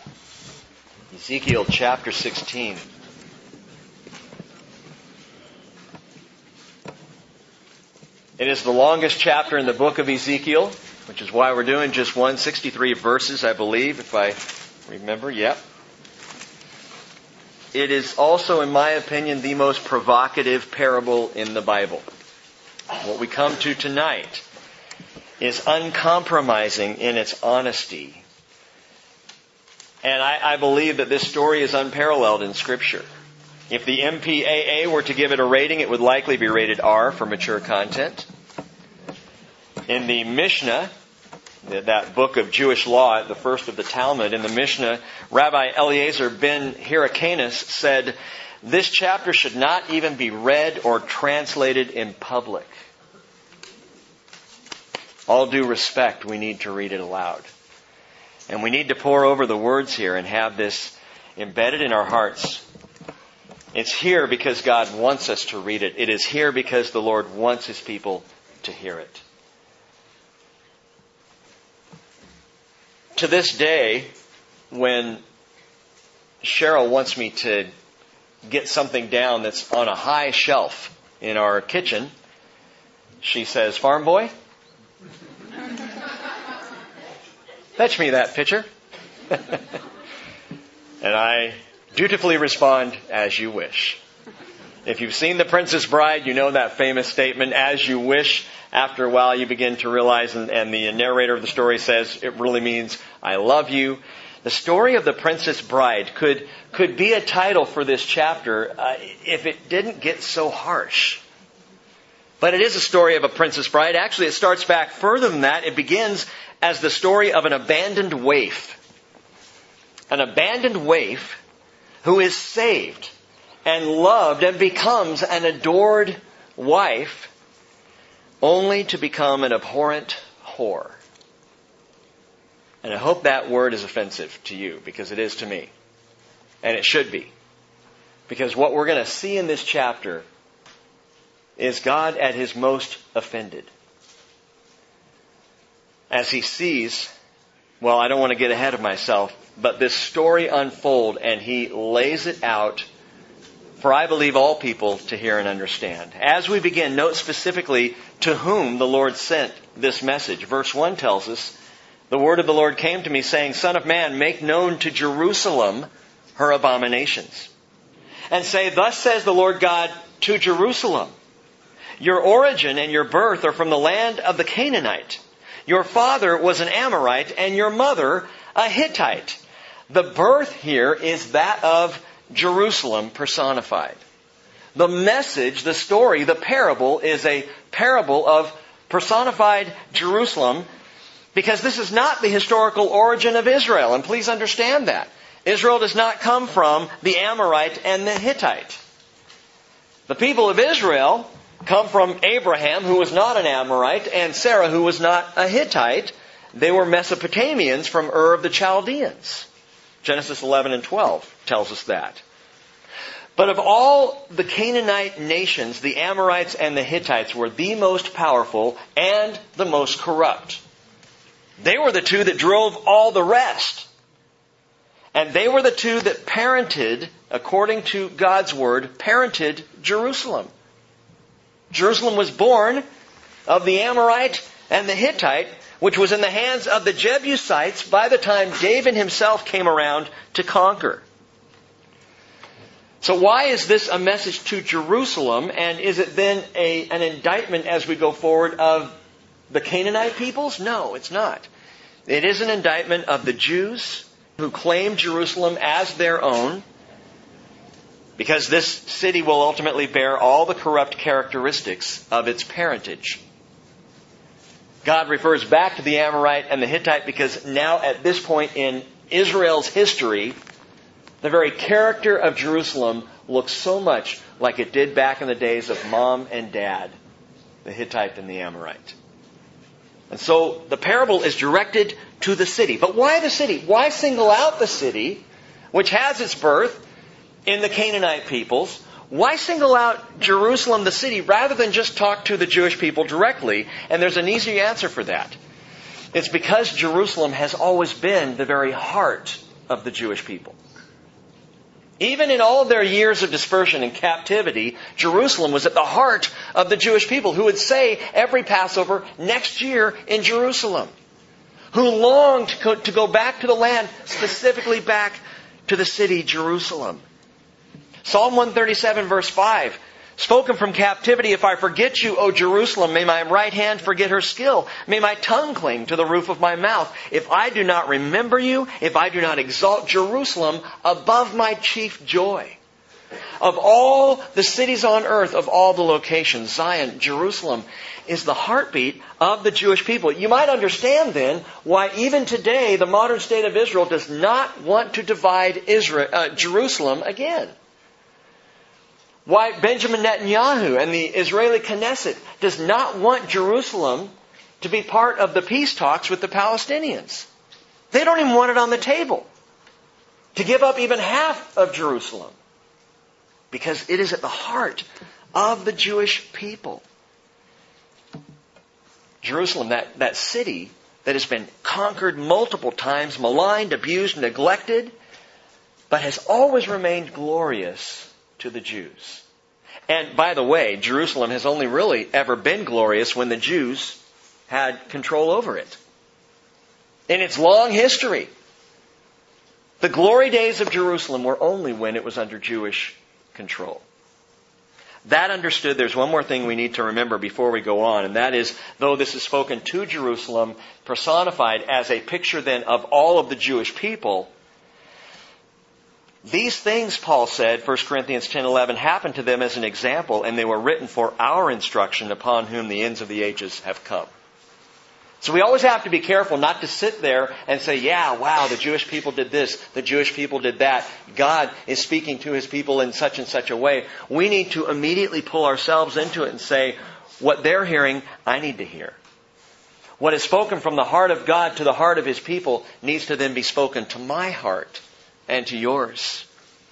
Ezekiel chapter 16. It is the longest chapter in the book of Ezekiel, which is why we're doing just 163 verses, I believe, if I remember. Yep. It is also, in my opinion, the most provocative parable in the Bible. What we come to tonight is uncompromising in its honesty. And I believe that this story is unparalleled in Scripture. If the MPAA were to give it a rating, it would likely be rated R for mature content. In the Mishnah, that book of Jewish law, the first of the Talmud, in the Mishnah, Rabbi Eliezer ben Hyrcanus said, "This chapter should not even be read or translated in public." All due respect, we need to read it aloud. And we need to pore over the words here and have this embedded in our hearts. It's here because God wants us to read it. It is here because the Lord wants His people to hear it. To this day, when Cheryl wants me to get something down that's on a high shelf in our kitchen, she says, "Farm boy, fetch me that pitcher." And I dutifully respond, "As you wish." If you've seen The Princess Bride, you know that famous statement, "As you wish." After a while you begin to realize, and the narrator of the story says, it really means, "I love you." The story of The Princess Bride could be a title for this chapter if it didn't get so harsh. But it is a story of a princess bride. Actually, it starts back further than that. It begins as the story of an abandoned waif. An abandoned waif who is saved and loved and becomes an adored wife, only to become an abhorrent whore. And I hope that word is offensive to you, because it is to me. And it should be. Because what we're going to see in this chapter is God at His most offended. As He sees, well, I don't want to get ahead of myself, but this story unfold, and He lays it out for, I believe, all people to hear and understand. As we begin, note specifically to whom the Lord sent this message. Verse 1 tells us, "The word of the Lord came to me, saying, Son of man, make known to Jerusalem her abominations. And say, Thus says the Lord God to Jerusalem, Your origin and your birth are from the land of the Canaanite. Your father was an Amorite, and your mother a Hittite." The birth here is that of Jerusalem personified. The message, the story, the parable is a parable of personified Jerusalem, because this is not the historical origin of Israel. And please understand that. Israel does not come from the Amorite and the Hittite. The people of Israel come from Abraham, who was not an Amorite, and Sarah, who was not a Hittite. They were Mesopotamians from Ur of the Chaldeans. Genesis 11 and 12 tells us that. But of all the Canaanite nations, the Amorites and the Hittites were the most powerful and the most corrupt. They were the two that drove all the rest. And they were the two that parented, according to God's Word, parented Jerusalem. Jerusalem was born of the Amorite and the Hittite, which was in the hands of the Jebusites by the time David himself came around to conquer. So why is this a message to Jerusalem? And is it then an indictment as we go forward of the Canaanite peoples? No, it's not. It is an indictment of the Jews who claim Jerusalem as their own, because this city will ultimately bear all the corrupt characteristics of its parentage. God refers back to the Amorite and the Hittite because now at this point in Israel's history, the very character of Jerusalem looks so much like it did back in the days of Mom and Dad, the Hittite and the Amorite. And so the parable is directed to the city. But why the city? Why single out the city, which has its birth in the Canaanite peoples? Why single out Jerusalem, the city, rather than just talk to the Jewish people directly? And there's an easy answer for that. It's because Jerusalem has always been the very heart of the Jewish people. Even in all of their years of dispersion and captivity, Jerusalem was at the heart of the Jewish people who would say every Passover, next year in Jerusalem. Who longed to go back to the land, specifically back to the city Jerusalem. Psalm 137 verse 5. Spoken from captivity, if I forget you, O Jerusalem, may my right hand forget her skill. May my tongue cling to the roof of my mouth. If I do not remember you, if I do not exalt Jerusalem above my chief joy. Of all the cities on earth, of all the locations, Zion, Jerusalem, is the heartbeat of the Jewish people. You might understand then why even today the modern state of Israel does not want to divide Jerusalem again. Why Benjamin Netanyahu and the Israeli Knesset does not want Jerusalem to be part of the peace talks with the Palestinians. They don't even want it on the table to give up even half of Jerusalem, because it is at the heart of the Jewish people. Jerusalem, that city that has been conquered multiple times, maligned, abused, neglected, but has always remained glorious to the Jews. And by the way, Jerusalem has only really ever been glorious when the Jews had control over it. In its long history, the glory days of Jerusalem were only when it was under Jewish control. That understood, there's one more thing we need to remember before we go on, and that is, though this is spoken to Jerusalem, personified as a picture then of all of the Jewish people, these things, Paul said, 1 Corinthians 10:11, happened to them as an example, and they were written for our instruction, upon whom the ends of the ages have come. So we always have to be careful not to sit there and say, yeah, wow, the Jewish people did this, the Jewish people did that. God is speaking to His people in such and such a way. We need to immediately pull ourselves into it and say, what they're hearing, I need to hear. What is spoken from the heart of God to the heart of His people needs to then be spoken to my heart and to yours.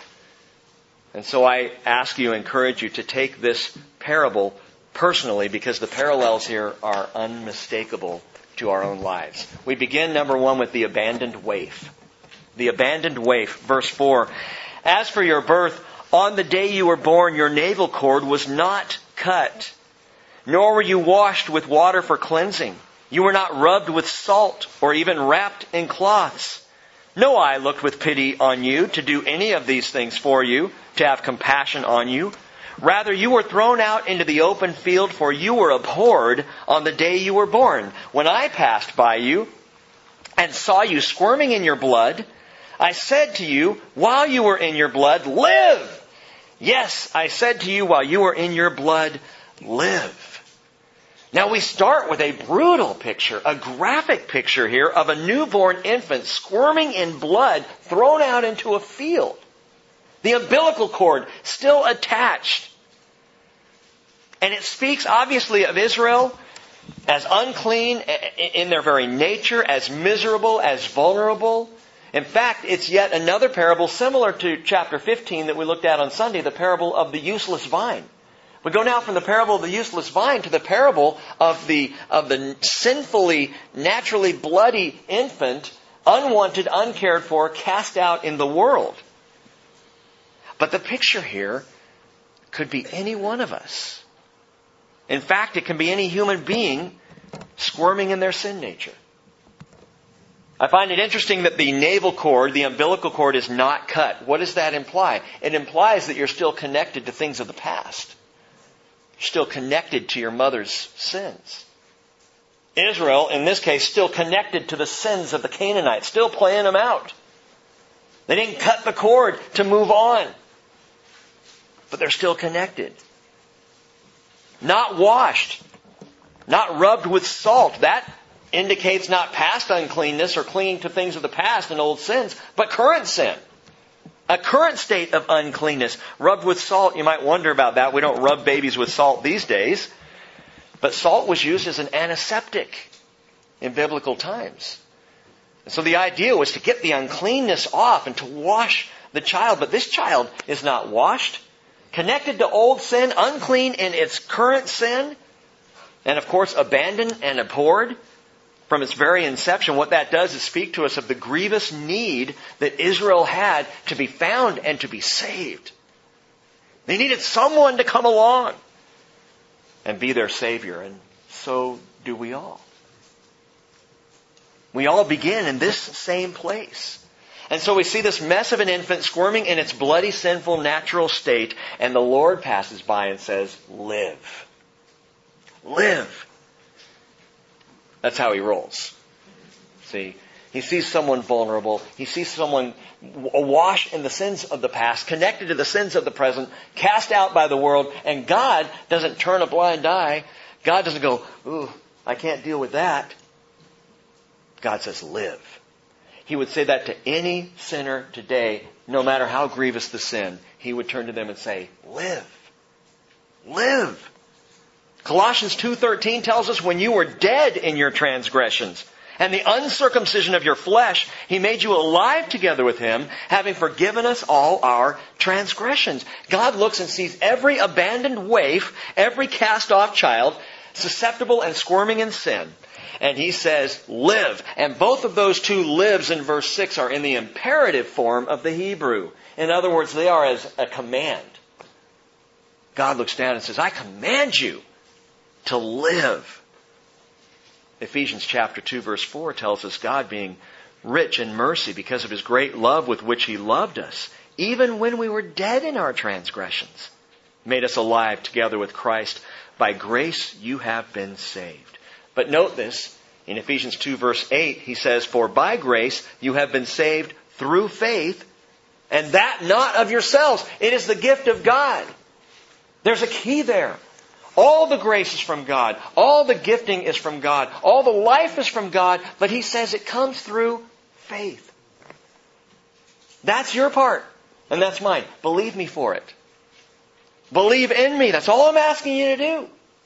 And so I ask you, encourage you to take this parable personally, because the parallels here are unmistakable to our own lives. We begin, number one, with the abandoned waif. The abandoned waif, verse 4. As for your birth, on the day you were born, your navel cord was not cut, nor were you washed with water for cleansing. You were not rubbed with salt or even wrapped in cloths. No eye looked with pity on you to do any of these things for you, to have compassion on you. Rather, you were thrown out into the open field, for you were abhorred on the day you were born. When I passed by you and saw you squirming in your blood, I said to you, while you were in your blood, live! Yes, I said to you, while you were in your blood, live. Now we start with a brutal picture, a graphic picture here of a newborn infant squirming in blood, thrown out into a field. The umbilical cord still attached. And it speaks obviously of Israel as unclean in their very nature, as miserable, as vulnerable. In fact, it's yet another parable similar to chapter 15 that we looked at on Sunday, the parable of the useless vine. We go now from the parable of the useless vine to the parable of the sinfully, naturally bloody infant, unwanted, uncared for, cast out in the world. But the picture here could be any one of us. In fact, it can be any human being squirming in their sin nature. I find it interesting that the navel cord, the umbilical cord, is not cut. What does that imply? It implies that you're still connected to things of the past. You're still connected to your mother's sins. Israel, in this case, still connected to the sins of the Canaanites, still playing them out. They didn't cut the cord to move on, but they're still connected. Not washed, not rubbed with salt. That indicates not past uncleanness or clinging to things of the past and old sins, but current sin. A current state of uncleanness. Rubbed with salt, you might wonder about that. We don't rub babies with salt these days. But salt was used as an antiseptic in biblical times. And so the idea was to get the uncleanness off and to wash the child. But this child is not washed, connected to old sin, unclean in its current sin, and of course abandoned and abhorred. from its very inception, what that does is speak to us of the grievous need that Israel had to be found and to be saved. They needed someone to come along and be their Savior, and so do we all. We all begin in this same place. And so we see this mess of an infant squirming in its bloody, sinful, natural state, and the Lord passes by and says, live. Live. That's how He rolls. See, He sees someone vulnerable. He sees someone awash in the sins of the past, connected to the sins of the present, cast out by the world, and God doesn't turn a blind eye. God doesn't go, ooh, I can't deal with that. God says, live. He would say that to any sinner today, no matter how grievous the sin. He would turn to them and say, live. Live. Colossians 2:13 tells us, when you were dead in your transgressions and the uncircumcision of your flesh, He made you alive together with Him, having forgiven us all our transgressions. God looks and sees every abandoned waif, every cast-off child, susceptible and squirming in sin. And He says, live. And both of those two lives in verse 6 are in the imperative form of the Hebrew. In other words, they are as a command. God looks down and says, I command you to live. Ephesians chapter 2 verse 4 tells us God, being rich in mercy because of His great love with which He loved us, even when we were dead in our transgressions, made us alive together with Christ. By grace you have been saved. But note this, in Ephesians 2 verse 8, he says, for by grace you have been saved through faith, and that not of yourselves. It is the gift of God. There's a key there. All the grace is from God. All the gifting is from God. All the life is from God. But he says it comes through faith. That's your part. And that's mine. Believe me for it. Believe in me. That's all I'm asking you to do.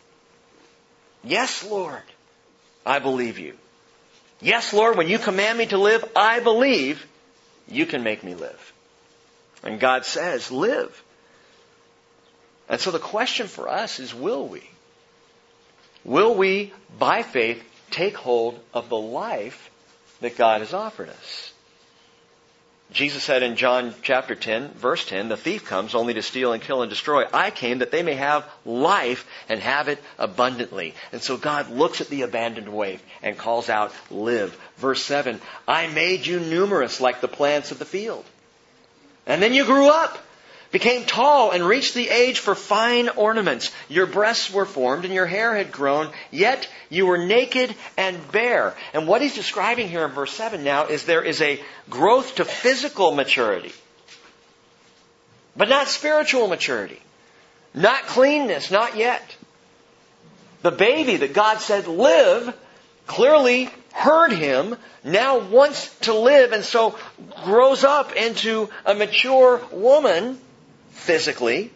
Yes, Lord, I believe you. Yes, Lord, when you command me to live, I believe you can make me live. And God says, live. And so the question for us is, will we? Will we, by faith, take hold of the life that God has offered us? Jesus said in John chapter 10, verse 10, the thief comes only to steal and kill and destroy. I came that they may have life and have it abundantly. And so God looks at the abandoned waif and calls out, live. Verse 7, I made you numerous like the plants of the field. And then you grew up, became tall, and reached the age for fine ornaments. Your breasts were formed and your hair had grown, yet you were naked and bare. And what he's describing here in verse 7 now is there is a growth to physical maturity, but not spiritual maturity. Not cleanness, not yet. The baby that God said live clearly heard Him, now wants to live, and so grows up into a mature woman physically,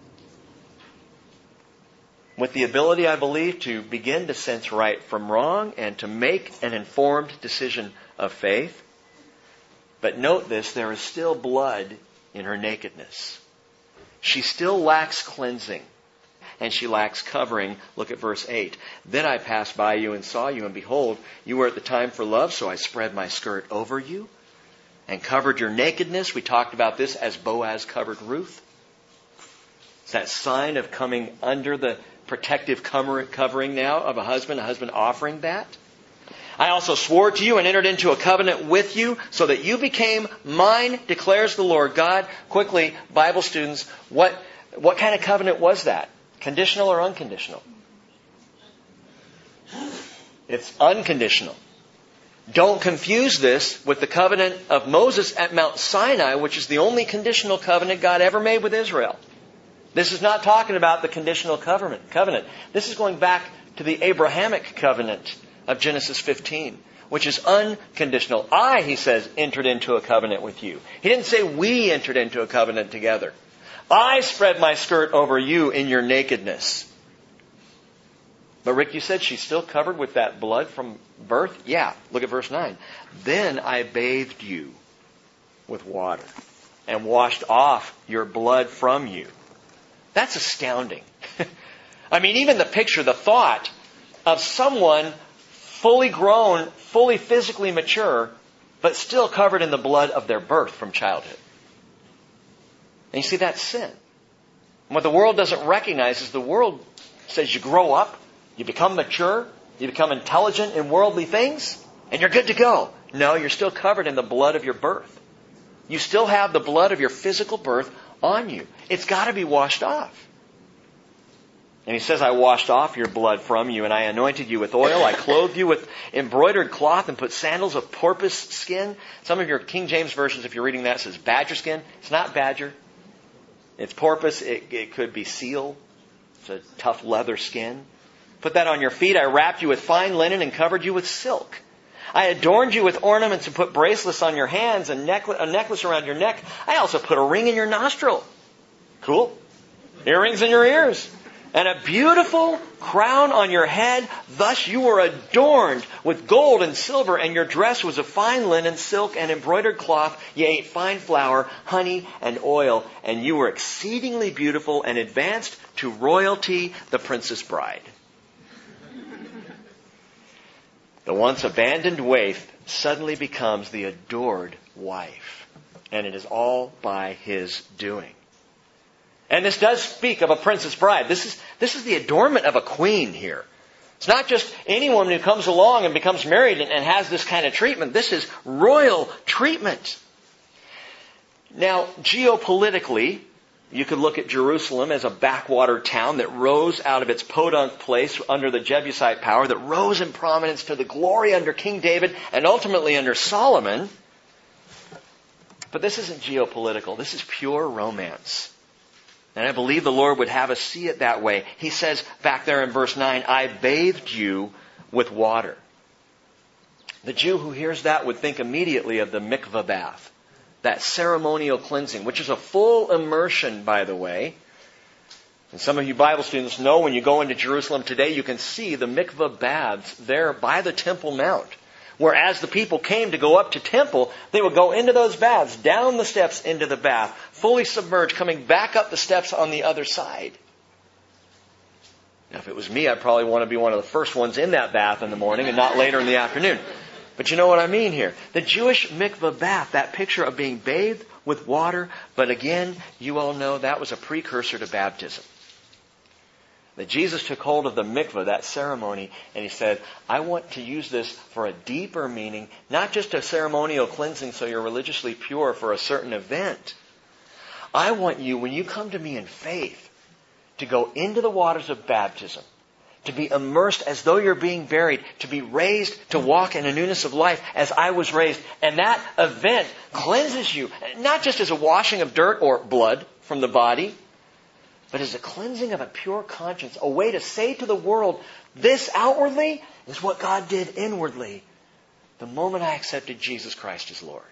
with the ability, I believe, to begin to sense right from wrong and to make an informed decision of faith. But note this, there is still blood in her nakedness. She still lacks cleansing, and she lacks covering. Look at verse 8. Then I passed by you and saw you, and behold, you were at the time for love, so I spread my skirt over you and covered your nakedness. We talked about this as Boaz covered Ruth. It's that sign of coming under the protective covering now of a husband offering that. I also swore to you and entered into a covenant with you so that you became mine, declares the Lord God. Quickly, Bible students, what kind of covenant was that? Conditional or unconditional? It's unconditional. Don't confuse this with the covenant of Moses at Mount Sinai, which is the only conditional covenant God ever made with Israel. This is not talking about the conditional covenant. This is going back to the Abrahamic covenant of Genesis 15, which is unconditional. I, he says, entered into a covenant with you. He didn't say we entered into a covenant together. I spread my skirt over you in your nakedness. But Rick, you said she's still covered with that blood from birth? Yeah. Look at verse 9. Then I bathed you with water and washed off your blood from you. That's astounding. I mean, even the picture, the thought of someone fully grown, fully physically mature, but still covered in the blood of their birth from childhood. And you see, that's sin. And what the world doesn't recognize is the world says you grow up, you become mature, you become intelligent in worldly things, and you're good to go. No, you're still covered in the blood of your birth. You still have the blood of your physical birth on you. It's got to be washed off. And he says, I washed off your blood from you, and I anointed you with oil. I clothed you with embroidered cloth and put sandals of porpoise skin. Some of your King James versions, if you're reading that, says badger skin. It's not badger. It's porpoise. It could be seal. It's a tough leather skin. Put that on your feet. I wrapped you with fine linen and covered you with silk. I adorned you with ornaments and put bracelets on your hands and a necklace around your neck. I also put a ring in your nostril. Cool. Earrings in your ears. And a beautiful crown on your head. Thus you were adorned with gold and silver, and your dress was of fine linen, silk, and embroidered cloth. You ate fine flour, honey, and oil, and you were exceedingly beautiful and advanced to royalty, the princess bride. The once abandoned waif suddenly becomes the adored wife. And it is all by his doing. And this does speak of a princess bride. This is the adornment of a queen here. It's not just anyone who comes along and becomes married and has this kind of treatment. This is royal treatment. Now, geopolitically, you could look at Jerusalem as a backwater town that rose out of its podunk place under the Jebusite power, that rose in prominence to the glory under King David and ultimately under Solomon. But this isn't geopolitical. This is pure romance. And I believe the Lord would have us see it that way. He says back there in verse 9, I bathed you with water. The Jew who hears that would think immediately of the mikveh bath, that ceremonial cleansing, which is a full immersion, by the way. And some of you Bible students know when you go into Jerusalem today, you can see the mikveh baths there by the Temple Mount. Whereas the people came to go up to temple, they would go into those baths, down the steps into the bath, fully submerged, coming back up the steps on the other side. Now, if it was me, I'd probably want to be one of the first ones in that bath in the morning and not later in the afternoon. But you know what I mean here. The Jewish mikveh bath, that picture of being bathed with water, but again, you all know that was a precursor to baptism. That Jesus took hold of the mikveh, that ceremony, and he said, I want to use this for a deeper meaning, not just a ceremonial cleansing so you're religiously pure for a certain event. I want you, when you come to me in faith, to go into the waters of baptism, to be immersed as though you're being buried, to be raised, to walk in a newness of life as I was raised. And that event cleanses you, not just as a washing of dirt or blood from the body, but as a cleansing of a pure conscience, a way to say to the world, this outwardly is what God did inwardly the moment I accepted Jesus Christ as Lord.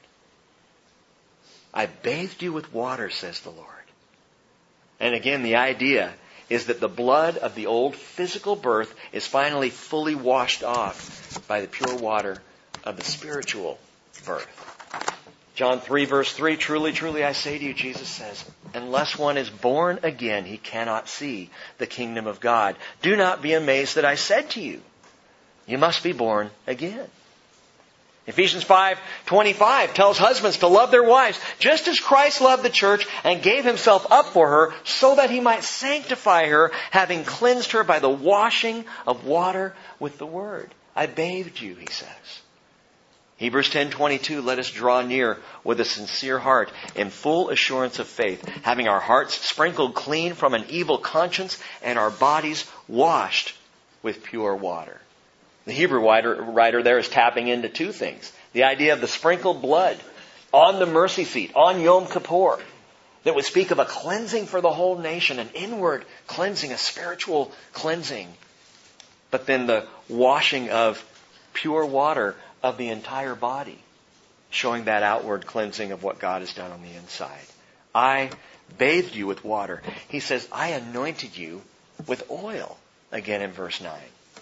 I bathed you with water, says the Lord. And again, the idea is that the blood of the old physical birth is finally fully washed off by the pure water of the spiritual birth. John 3 verse 3, truly, truly I say to you, Jesus says, unless one is born again, he cannot see the kingdom of God. Do not be amazed that I said to you, you must be born again. Ephesians 5:25 tells husbands to love their wives just as Christ loved the church and gave himself up for her so that he might sanctify her, having cleansed her by the washing of water with the word. I bathed you, he says. Hebrews 10:22, let us draw near with a sincere heart in full assurance of faith, having our hearts sprinkled clean from an evil conscience and our bodies washed with pure water. The Hebrew writer there is tapping into two things. The idea of the sprinkled blood on the mercy seat, on Yom Kippur, that would speak of a cleansing for the whole nation, an inward cleansing, a spiritual cleansing. But then the washing of pure water of the entire body, showing that outward cleansing of what God has done on the inside. I bathed you with water. He says, I anointed you with oil, again in verse 9.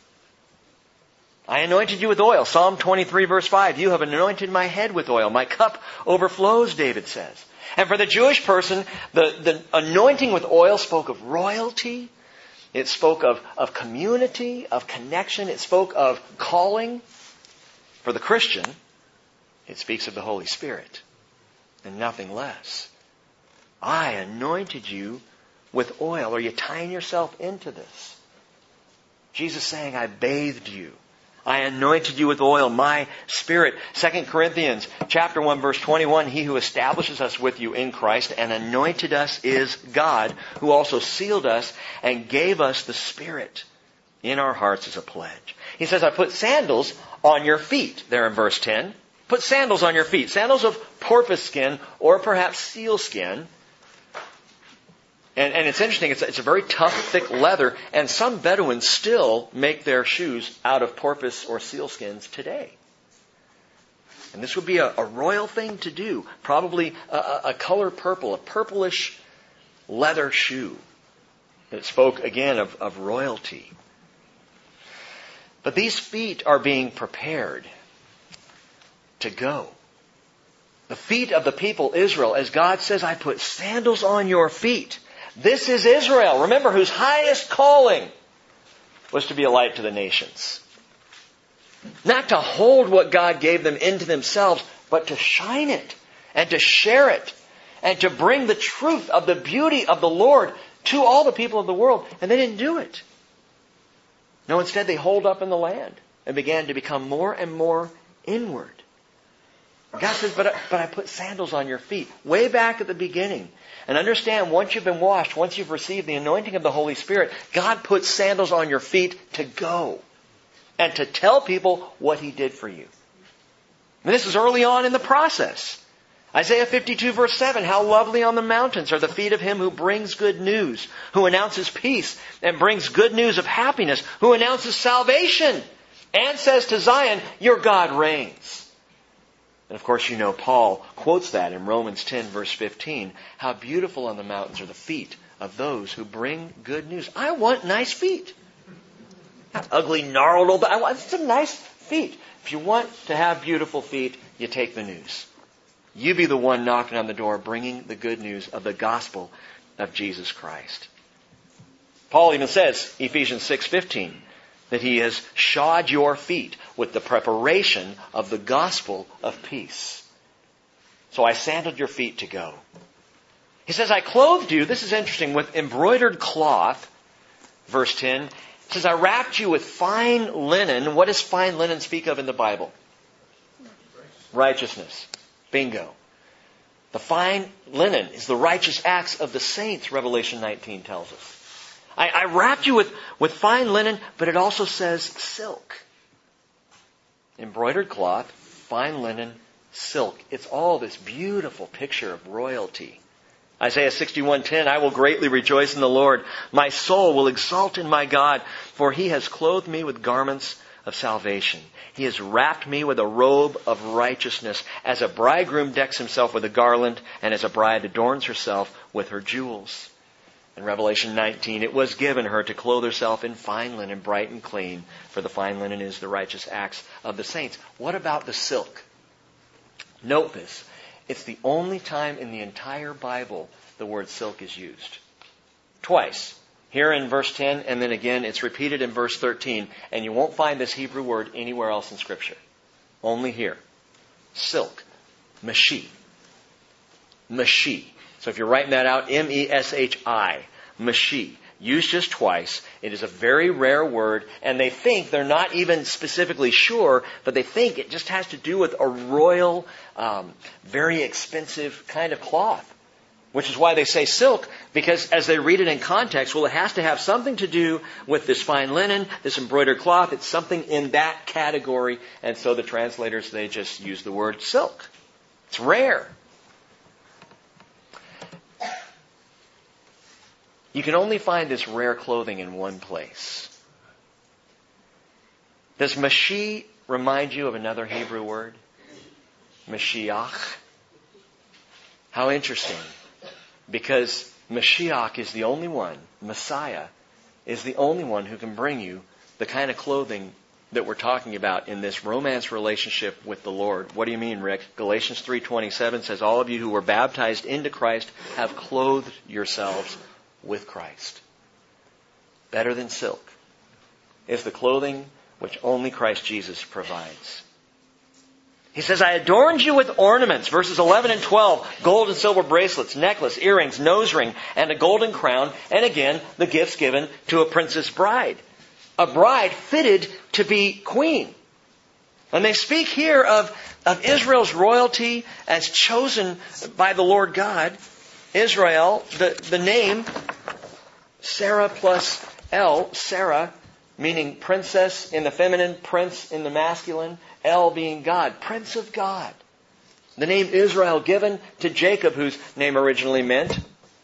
I anointed you with oil. Psalm 23 verse 5, you have anointed my head with oil. My cup overflows, David says. And for the Jewish person, the anointing with oil spoke of royalty. It spoke of community, of connection. It spoke of calling. For the Christian, it speaks of the Holy Spirit and nothing less. I anointed you with oil. Are you tying yourself into this? Jesus saying, I bathed you. I anointed you with oil, my Spirit. 2 Corinthians chapter 1, verse 21, He who establishes us with you in Christ and anointed us is God, who also sealed us and gave us the Spirit in our hearts as a pledge. He says, I put sandals on your feet, there in verse 10. Put sandals on your feet. Sandals of porpoise skin or perhaps seal skin. And it's interesting, it's a very tough, thick leather, and some Bedouins still make their shoes out of porpoise or seal skins today. And this would be a royal thing to do. Probably a color purple, a purplish leather shoe. It spoke again of royalty. But these feet are being prepared to go. The feet of the people Israel, as God says, I put sandals on your feet. This is Israel, remember, whose highest calling was to be a light to the nations. Not to hold what God gave them into themselves, but to shine it and to share it and to bring the truth of the beauty of the Lord to all the people of the world. And they didn't do it. No, instead they holed up in the land and began to become more and more inward. God says, but I put sandals on your feet way back at the beginning. And understand, once you've been washed, once you've received the anointing of the Holy Spirit, God puts sandals on your feet to go and to tell people what He did for you. And this is early on in the process. Isaiah 52 verse 7, how lovely on the mountains are the feet of him who brings good news, who announces peace and brings good news of happiness, who announces salvation and says to Zion, your God reigns. And of course, you know, Paul quotes that in Romans 10 verse 15. How beautiful on the mountains are the feet of those who bring good news. I want nice feet. Not ugly, gnarled old. I want some nice feet. If you want to have beautiful feet, you take the news. You be the one knocking on the door, bringing the good news of the gospel of Jesus Christ. Paul even says, Ephesians 6:15, that He has shod your feet with the preparation of the gospel of peace. So I sandaled your feet to go. He says, I clothed you, this is interesting, with embroidered cloth. Verse 10, it says, I wrapped you with fine linen. What does fine linen speak of in the Bible? Righteousness. Bingo. The fine linen is the righteous acts of the saints, Revelation 19 tells us. I wrapped you with fine linen, but it also says silk. Embroidered cloth, fine linen, silk. It's all this beautiful picture of royalty. Isaiah 61:10, I will greatly rejoice in the Lord. My soul will exult in my God, for He has clothed me with garments of salvation. He has wrapped me with a robe of righteousness, as a bridegroom decks himself with a garland, and as a bride adorns herself with her jewels. In Revelation 19, it was given her to clothe herself in fine linen, bright and clean, for the fine linen is the righteous acts of the saints. What about the silk? Note this. It's the only time in the entire Bible the word silk is used. Twice. Here in verse 10, and then again it's repeated in verse 13. And you won't find this Hebrew word anywhere else in Scripture. Only here. Silk. Meshi. Meshi. So if you're writing that out, M-E-S-H-I. Meshi. Used just twice. It is a very rare word, and they think, they're not even specifically sure, but they think it just has to do with a royal, very expensive kind of cloth. Which is why they say silk, because as they read it in context, well, it has to have something to do with this fine linen, this embroidered cloth. It's something in that category, and so the translators, they just use the word silk. It's rare. You can only find this rare clothing in one place. Does Meshi remind you of another Hebrew word? Mashiach. How interesting. Because Mashiach is the only one, Messiah, is the only one who can bring you the kind of clothing that we're talking about in this romance relationship with the Lord. What do you mean, Rick? Galatians 3:27 says, all of you who were baptized into Christ have clothed yourselves with Christ. better than silk, is the clothing which only Christ Jesus provides. He says, I adorned you with ornaments, verses 11 and 12, gold and silver bracelets, necklace, earrings, nose ring, and a golden crown, and again, the gifts given to a princess bride. A bride fitted to be queen. And they speak here of Israel's royalty as chosen by the Lord God. Israel, the name, Sarah plus El, Sarah, meaning princess in the feminine, prince in the masculine, El being God, Prince of God. The name Israel given to Jacob, whose name originally meant,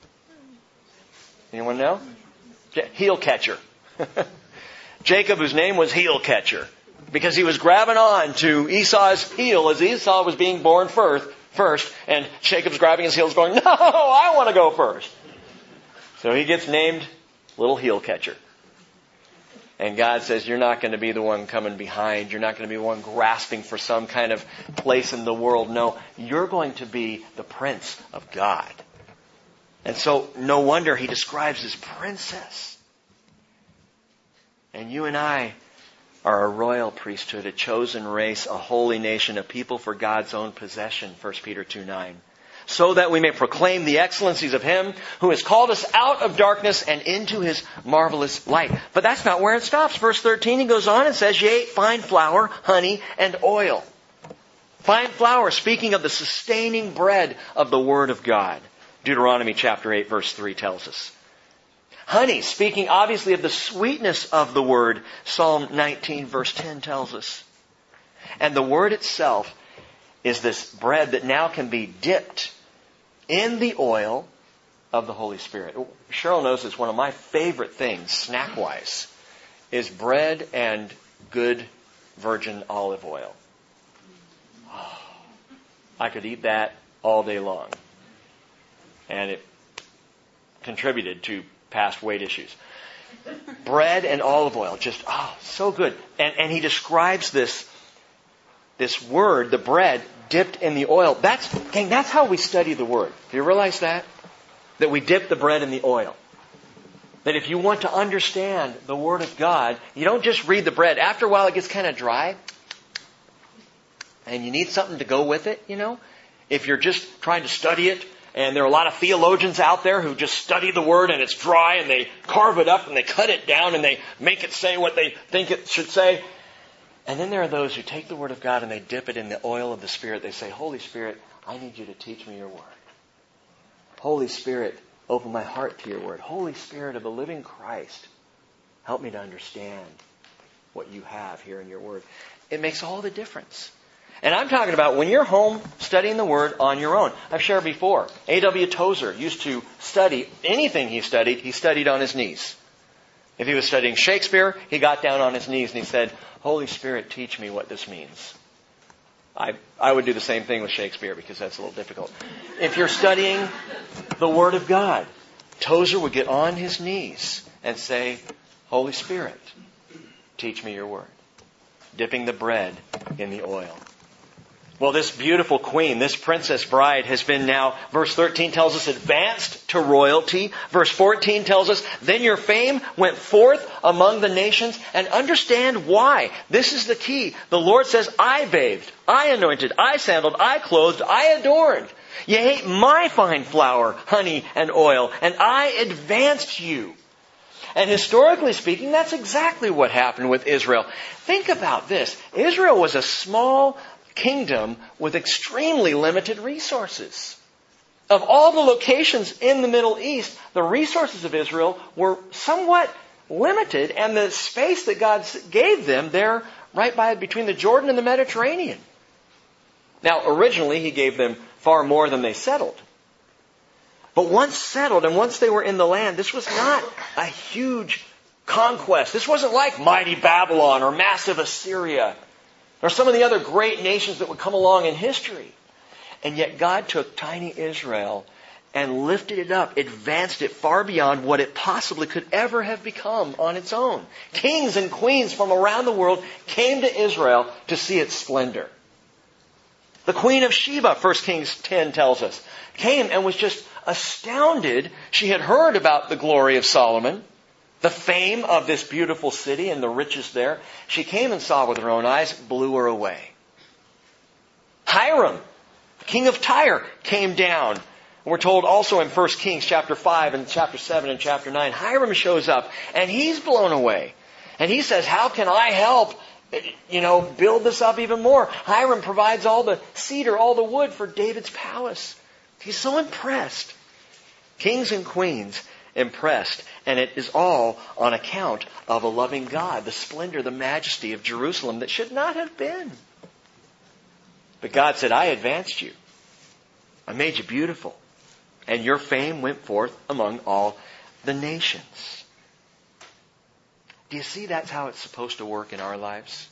anyone know? Heel catcher. Jacob, whose name was heel catcher, because he was grabbing on to Esau's heel as Esau was being born first, and Jacob's grabbing his heels going, no, I want to go first. So he gets named Little Heel Catcher. And God says, you're not going to be the one coming behind. You're not going to be the one grasping for some kind of place in the world. No, you're going to be the Prince of God. And so, no wonder he describes as princess. And you and I are a royal priesthood, a chosen race, a holy nation, a people for God's own possession, 1 Peter 2:9. So that we may proclaim the excellencies of Him who has called us out of darkness and into His marvelous light. But that's not where it stops. Verse 13, he goes on and says, ye ate fine flour, honey, and oil. Fine flour, speaking of the sustaining bread of the Word of God. Deuteronomy chapter 8, verse 3 tells us. Honey, speaking obviously of the sweetness of the Word. Psalm 19, verse 10 tells us. And the Word itself is this bread that now can be dipped in the oil of the Holy Spirit. Cheryl knows it's one of my favorite things, snack-wise, is bread and good virgin olive oil. Oh, I could eat that all day long. And it contributed to past weight issues. Bread and olive oil, just, so good. And he describes this word, the bread, dipped in the oil. That's how we study the Word. Do you realize that? That we dip the bread in the oil. That if you want to understand the Word of God, you don't just read the bread. After a while it gets kind of dry. And you need something to go with it, If you're just trying to study it, and there are a lot of theologians out there who just study the Word and it's dry and they carve it up and they cut it down and they make it say what they think it should say. And then there are those who take the Word of God and they dip it in the oil of the Spirit. They say, Holy Spirit, I need you to teach me your Word. Holy Spirit, open my heart to your Word. Holy Spirit of the living Christ, help me to understand what you have here in your Word. It makes all the difference. And I'm talking about when you're home studying the Word on your own. I've shared before, A.W. Tozer used to study anything he studied on his knees. If he was studying Shakespeare, he got down on his knees and he said, Holy Spirit, teach me what this means. I would do the same thing with Shakespeare because that's a little difficult. If you're studying the Word of God, Tozer would get on his knees and say, Holy Spirit, teach me your Word. Dipping the bread in the oil. Well, this beautiful queen, this princess bride has been now, verse 13 tells us, advanced to royalty. Verse 14 tells us, then your fame went forth among the nations, and understand why. This is the key. The Lord says, I bathed, I anointed, I sandaled, I clothed, I adorned. You ate my fine flour, honey, and oil, and I advanced you. And historically speaking, that's exactly what happened with Israel. Think about this. Israel was a small kingdom with extremely limited resources. Of all the locations in the Middle East, the resources of Israel were somewhat limited, and the space that God gave them there, right by between the Jordan and the Mediterranean. Now, originally, He gave them far more than they settled. But once settled, and once they were in the land, this was not a huge conquest. This wasn't like mighty Babylon or massive Assyria, or some of the other great nations that would come along in history. And yet God took tiny Israel and lifted it up, advanced it far beyond what it possibly could ever have become on its own. Kings and queens from around the world came to Israel to see its splendor. The Queen of Sheba, 1 Kings 10 tells us, came and was just astounded. She had heard about the glory of Solomon. The fame of this beautiful city and the riches there, she came and saw with her own eyes, blew her away. Hiram, king of Tyre, came down. We're told also in 1 Kings chapter 5 and chapter 7 and chapter 9, Hiram shows up and he's blown away. And he says, how can I help, build this up even more? Hiram provides all the cedar, all the wood for David's palace. He's so impressed. Kings and queens impressed. And it is all on account of a loving God, the splendor, the majesty of Jerusalem that should not have been. But God said, I advanced you. I made you beautiful. And your fame went forth among all the nations. Do you see that's how it's supposed to work in our lives?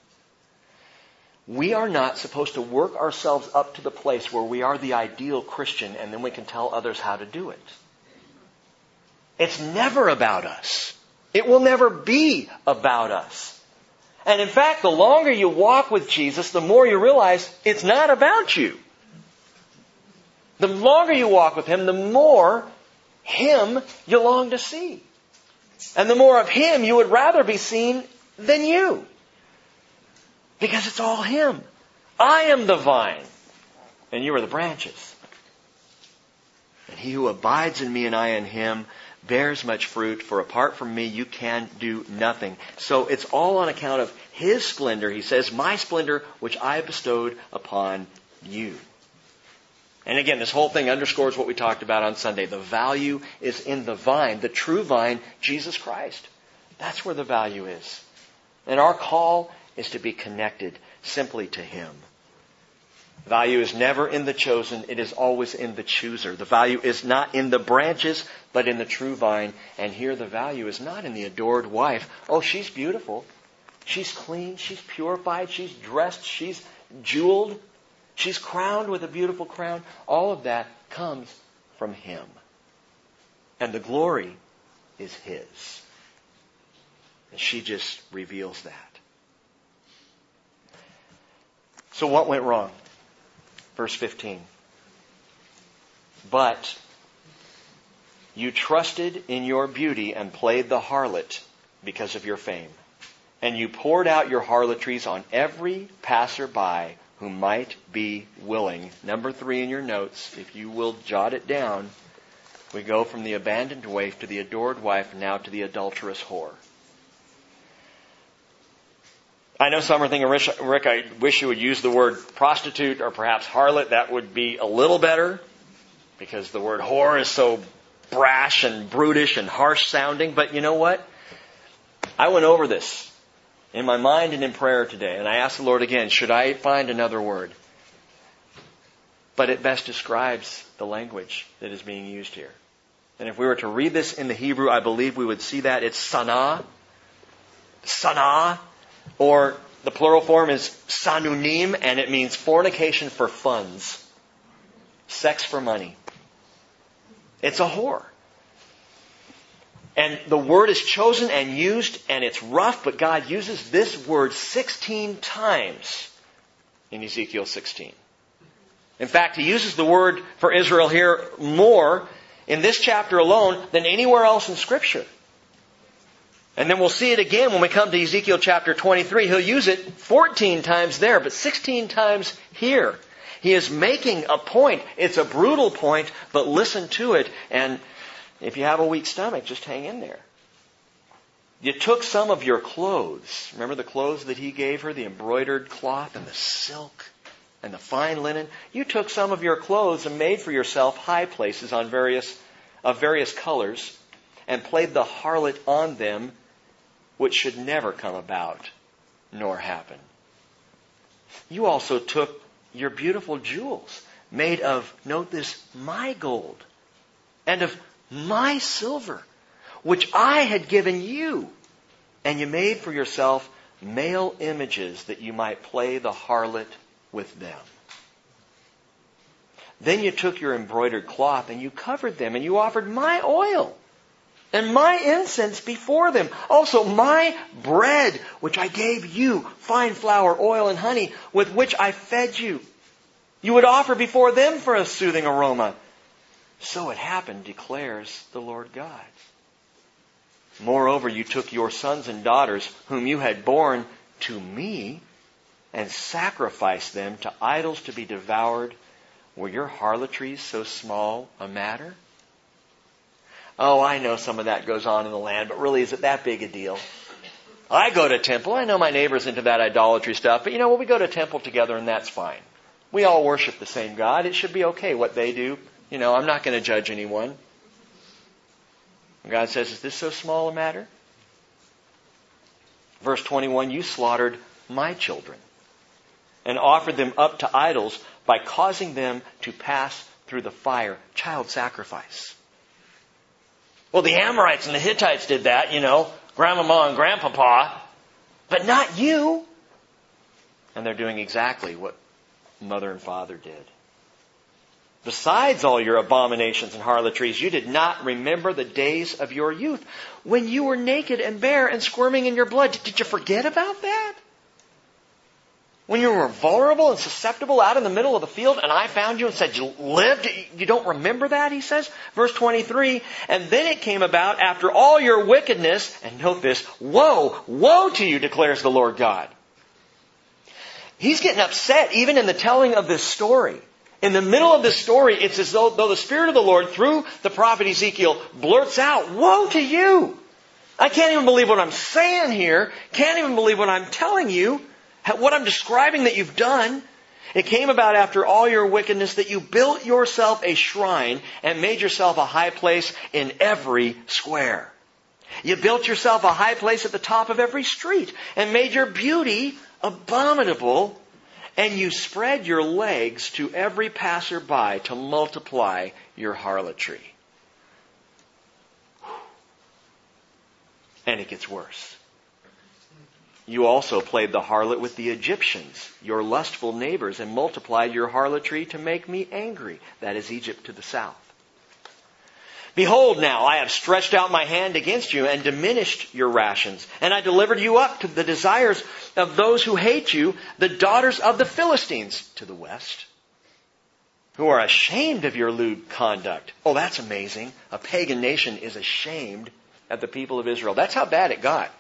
We are not supposed to work ourselves up to the place where we are the ideal Christian and then we can tell others how to do it. It's never about us. It will never be about us. And in fact, the longer you walk with Jesus, the more you realize it's not about you. The longer you walk with Him, the more Him you long to see. And the more of Him you would rather be seen than you. Because it's all Him. I am the vine, and you are the branches. And he who abides in me and I in him bears much fruit, for apart from me you can do nothing. So it's all on account of His splendor. He says, my splendor which I bestowed upon you. And again, this whole thing underscores what we talked about on Sunday. The value is in the vine, the true vine, Jesus Christ. That's where the value is. And our call is to be connected simply to Him. Value is never in the chosen, it is always in the chooser. The value is not in the branches, but in the true vine. And here the value is not in the adored wife. Oh, she's beautiful. She's clean, she's purified, she's dressed, she's jeweled. She's crowned with a beautiful crown. All of that comes from Him. And the glory is His. And she just reveals that. So what went wrong? Verse 15. But you trusted in your beauty and played the harlot because of your fame. And you poured out your harlotries on every passerby who might be willing. Number 3 in your notes, if you will jot it down, we go from the abandoned waif to the adored wife, now to the adulterous whore. I know some are thinking, Rick, I wish you would use the word prostitute or perhaps harlot. That would be a little better, because the word whore is so brash and brutish and harsh sounding. But you know what? I went over this in my mind and in prayer today, and I asked the Lord again, should I find another word? But it best describes the language that is being used here. And if we were to read this in the Hebrew, I believe we would see that it's sanah, or the plural form is sanunim, and it means fornication for funds, sex for money. It's a whore. And the word is chosen and used, and it's rough, but God uses this word 16 times in Ezekiel 16. In fact, He uses the word for Israel here more in this chapter alone than anywhere else in Scripture. And then we'll see it again when we come to Ezekiel chapter 23. He'll use it 14 times there, but 16 times here. He is making a point. It's a brutal point, but listen to it. And if you have a weak stomach, just hang in there. You took some of your clothes. Remember the clothes that He gave her, the embroidered cloth and the silk and the fine linen? You took some of your clothes and made for yourself high places of various colors, and played the harlot on them, which should never come about nor happen. You also took your beautiful jewels, made of, note this, my gold, and of my silver, which I had given you, and you made for yourself male images that you might play the harlot with them. Then you took your embroidered cloth and you covered them, and you offered my oil and my incense before them. Also my bread, which I gave you, fine flour, oil, and honey, with which I fed you. You would offer before them for a soothing aroma. So it happened, declares the Lord God. Moreover, you took your sons and daughters, whom you had borne to me, and sacrificed them to idols to be devoured. Were your harlotries so small a matter? Oh, I know some of that goes on in the land, but really, is it that big a deal? I go to temple. I know my neighbor's into that idolatry stuff, but we go to temple together and that's fine. We all worship the same God. It should be okay what they do. I'm not going to judge anyone. And God says, is this so small a matter? Verse 21, you slaughtered my children and offered them up to idols by causing them to pass through the fire. Child sacrifice. Well, the Amorites and the Hittites did that, Grandmama and Grandpapa, but not you. And they're doing exactly what mother and father did. Besides all your abominations and harlotries, you did not remember the days of your youth, when you were naked and bare and squirming in your blood. Did you forget about that? When you were vulnerable and susceptible out in the middle of the field, and I found you and said, you lived? You don't remember that, he says? Verse 23, and then it came about after all your wickedness, and note this, woe, woe to you, declares the Lord God. He's getting upset even in the telling of this story. In the middle of this story, it's as though the Spirit of the Lord, through the prophet Ezekiel, blurts out, woe to you! I can't even believe what I'm saying here. Can't even believe what I'm telling you. What I'm describing that you've done. It came about after all your wickedness that you built yourself a shrine and made yourself a high place in every square. You built yourself a high place at the top of every street and made your beauty abominable. And you spread your legs to every passerby to multiply your harlotry. And it gets worse. You also played the harlot with the Egyptians, your lustful neighbors, and multiplied your harlotry to make me angry. That is Egypt to the south. Behold now, I have stretched out my hand against you and diminished your rations, and I delivered you up to the desires of those who hate you, the daughters of the Philistines to the west, who are ashamed of your lewd conduct. Oh, that's amazing. A pagan nation is ashamed at the people of Israel. That's how bad it got.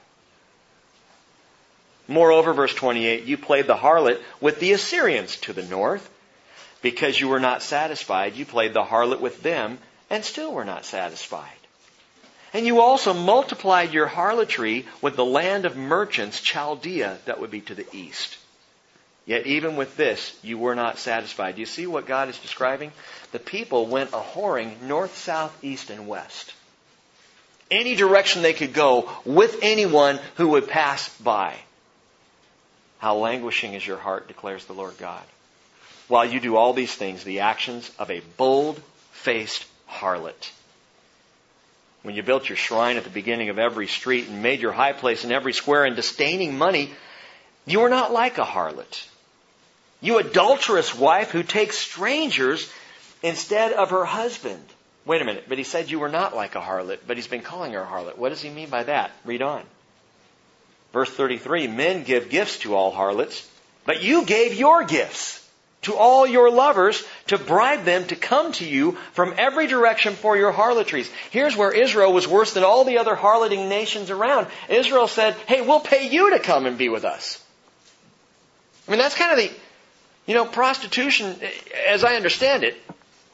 Moreover, verse 28, you played the harlot with the Assyrians to the north. Because you were not satisfied, you played the harlot with them and still were not satisfied. And you also multiplied your harlotry with the land of merchants, Chaldea, that would be to the east. Yet even with this, you were not satisfied. Do you see what God is describing? The people went a-whoring north, south, east, and west. Any direction they could go with anyone who would pass by. How languishing is your heart, declares the Lord God. While you do all these things, the actions of a bold-faced harlot. When you built your shrine at the beginning of every street and made your high place in every square and disdaining money, you were not like a harlot. You adulterous wife who takes strangers instead of her husband. Wait a minute, but he said you were not like a harlot, but he's been calling her a harlot. What does he mean by that? Read on. Verse 33, men give gifts to all harlots, but you gave your gifts to all your lovers to bribe them to come to you from every direction for your harlotries. Here's where Israel was worse than all the other harloting nations around. Israel said, hey, we'll pay you to come and be with us. I mean, that's kind of the, prostitution, as I understand it.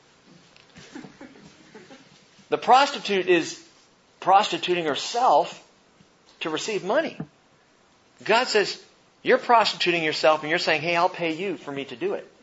The prostitute is prostituting herself to receive money. God says, you're prostituting yourself and you're saying, hey, I'll pay you for me to do it.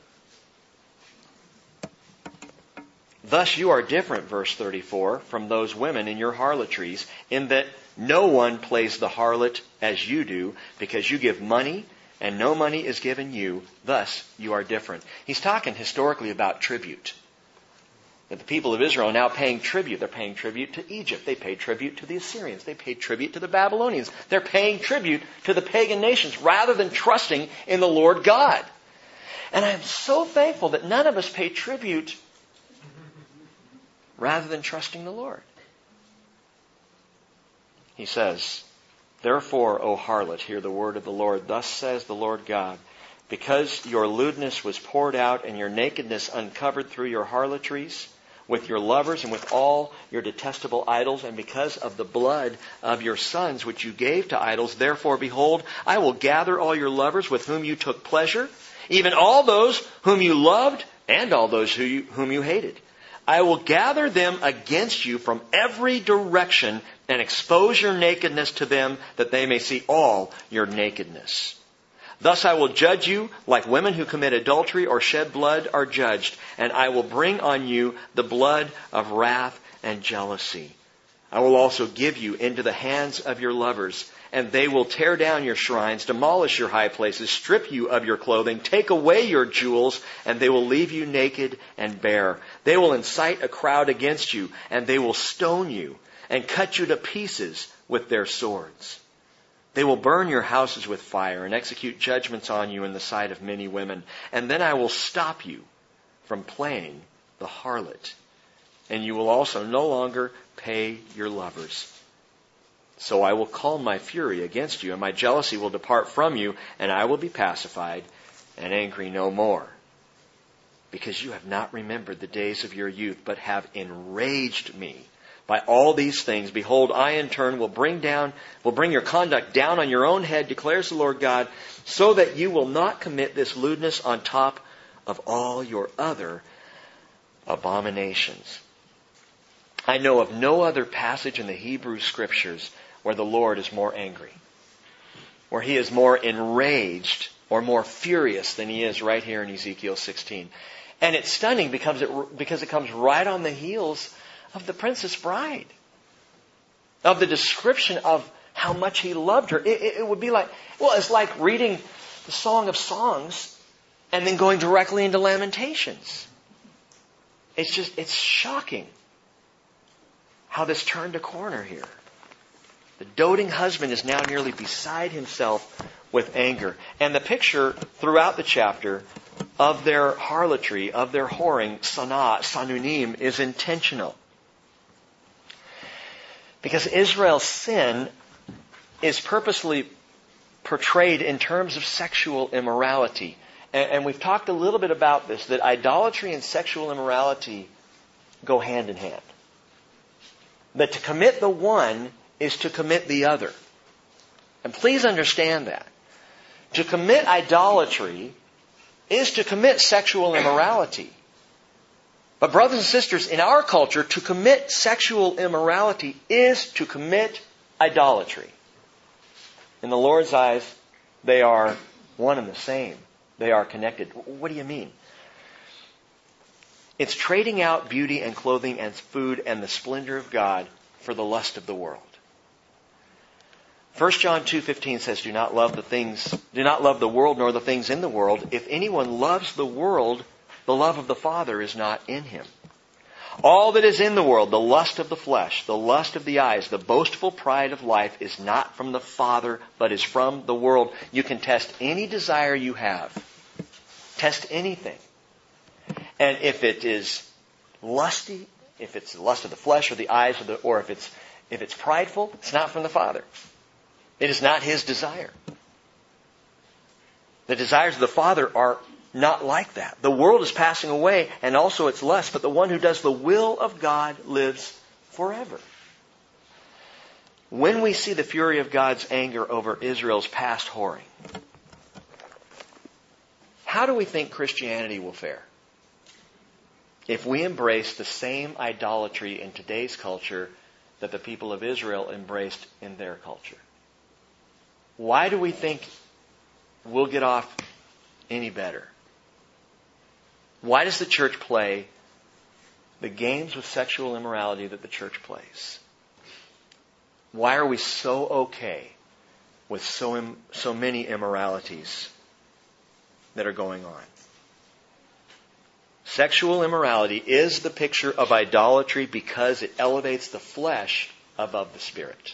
Thus you are different, verse 34, from those women in your harlotries, in that no one plays the harlot as you do, because you give money and no money is given you. Thus you are different. He's talking historically about tribute. That the people of Israel are now paying tribute. They're paying tribute to Egypt. They paid tribute to the Assyrians. They paid tribute to the Babylonians. They're paying tribute to the pagan nations rather than trusting in the Lord God. And I am so thankful that none of us pay tribute rather than trusting the Lord. He says, therefore, O harlot, hear the word of the Lord. Thus says the Lord God, because your lewdness was poured out and your nakedness uncovered through your harlotries, with your lovers and with all your detestable idols, and because of the blood of your sons which you gave to idols. Therefore, behold, I will gather all your lovers with whom you took pleasure, even all those whom you loved and all those whom you hated. I will gather them against you from every direction and expose your nakedness to them, that they may see all your nakedness. Thus I will judge you like women who commit adultery or shed blood are judged, and I will bring on you the blood of wrath and jealousy. I will also give you into the hands of your lovers, and they will tear down your shrines, demolish your high places, strip you of your clothing, take away your jewels, and they will leave you naked and bare. They will incite a crowd against you, and they will stone you and cut you to pieces with their swords. They will burn your houses with fire and execute judgments on you in the sight of many women. And then I will stop you from playing the harlot, and you will also no longer pay your lovers. So I will calm my fury against you, and my jealousy will depart from you, and I will be pacified and angry no more. Because you have not remembered the days of your youth, but have enraged me by all these things. Behold, I in turn will bring your conduct down on your own head, declares the Lord God, so that you will not commit this lewdness on top of all your other abominations. I know of no other passage in the Hebrew Scriptures where the Lord is more angry, where He is more enraged or more furious than He is right here in Ezekiel 16. And it's stunning because it comes right on the heels of the Princess Bride, of the description of how much He loved her. It would be like, it's like reading the Song of Songs and then going directly into Lamentations. It's shocking how this turned a corner here. The doting husband is now nearly beside himself with anger. And the picture throughout the chapter of their harlotry, of their whoring, sanunim, is intentional. Because Israel's sin is purposely portrayed in terms of sexual immorality. And we've talked a little bit about this, that idolatry and sexual immorality go hand in hand. That to commit the one is to commit the other. And please understand that. To commit idolatry is to commit sexual immorality. But brothers and sisters, in our culture, to commit sexual immorality is to commit idolatry. In the Lord's eyes, they are one and the same. They are connected. What do you mean? It's trading out beauty and clothing and food and the splendor of God for the lust of the world. 1 John 2:15 says, Do not love the world nor the things in the world. If anyone loves the world, the love of the Father is not in him. All that is in the world, the lust of the flesh, the lust of the eyes, the boastful pride of life, is not from the Father, but is from the world. You can test any desire you have. Test anything. And if it is lusty, if it's the lust of the flesh or the eyes, or if it's prideful, it's not from the Father. It is not His desire. The desires of the Father are not like that. The world is passing away, and also its lust, but the one who does the will of God lives forever. When we see the fury of God's anger over Israel's past whoring, how do we think Christianity will fare if we embrace the same idolatry in today's culture that the people of Israel embraced in their culture? Why do we think we'll get off any better? Why does the church play the games with sexual immorality that the church plays? Why are we so okay with so many immoralities that are going on? Sexual immorality is the picture of idolatry because it elevates the flesh above the spirit.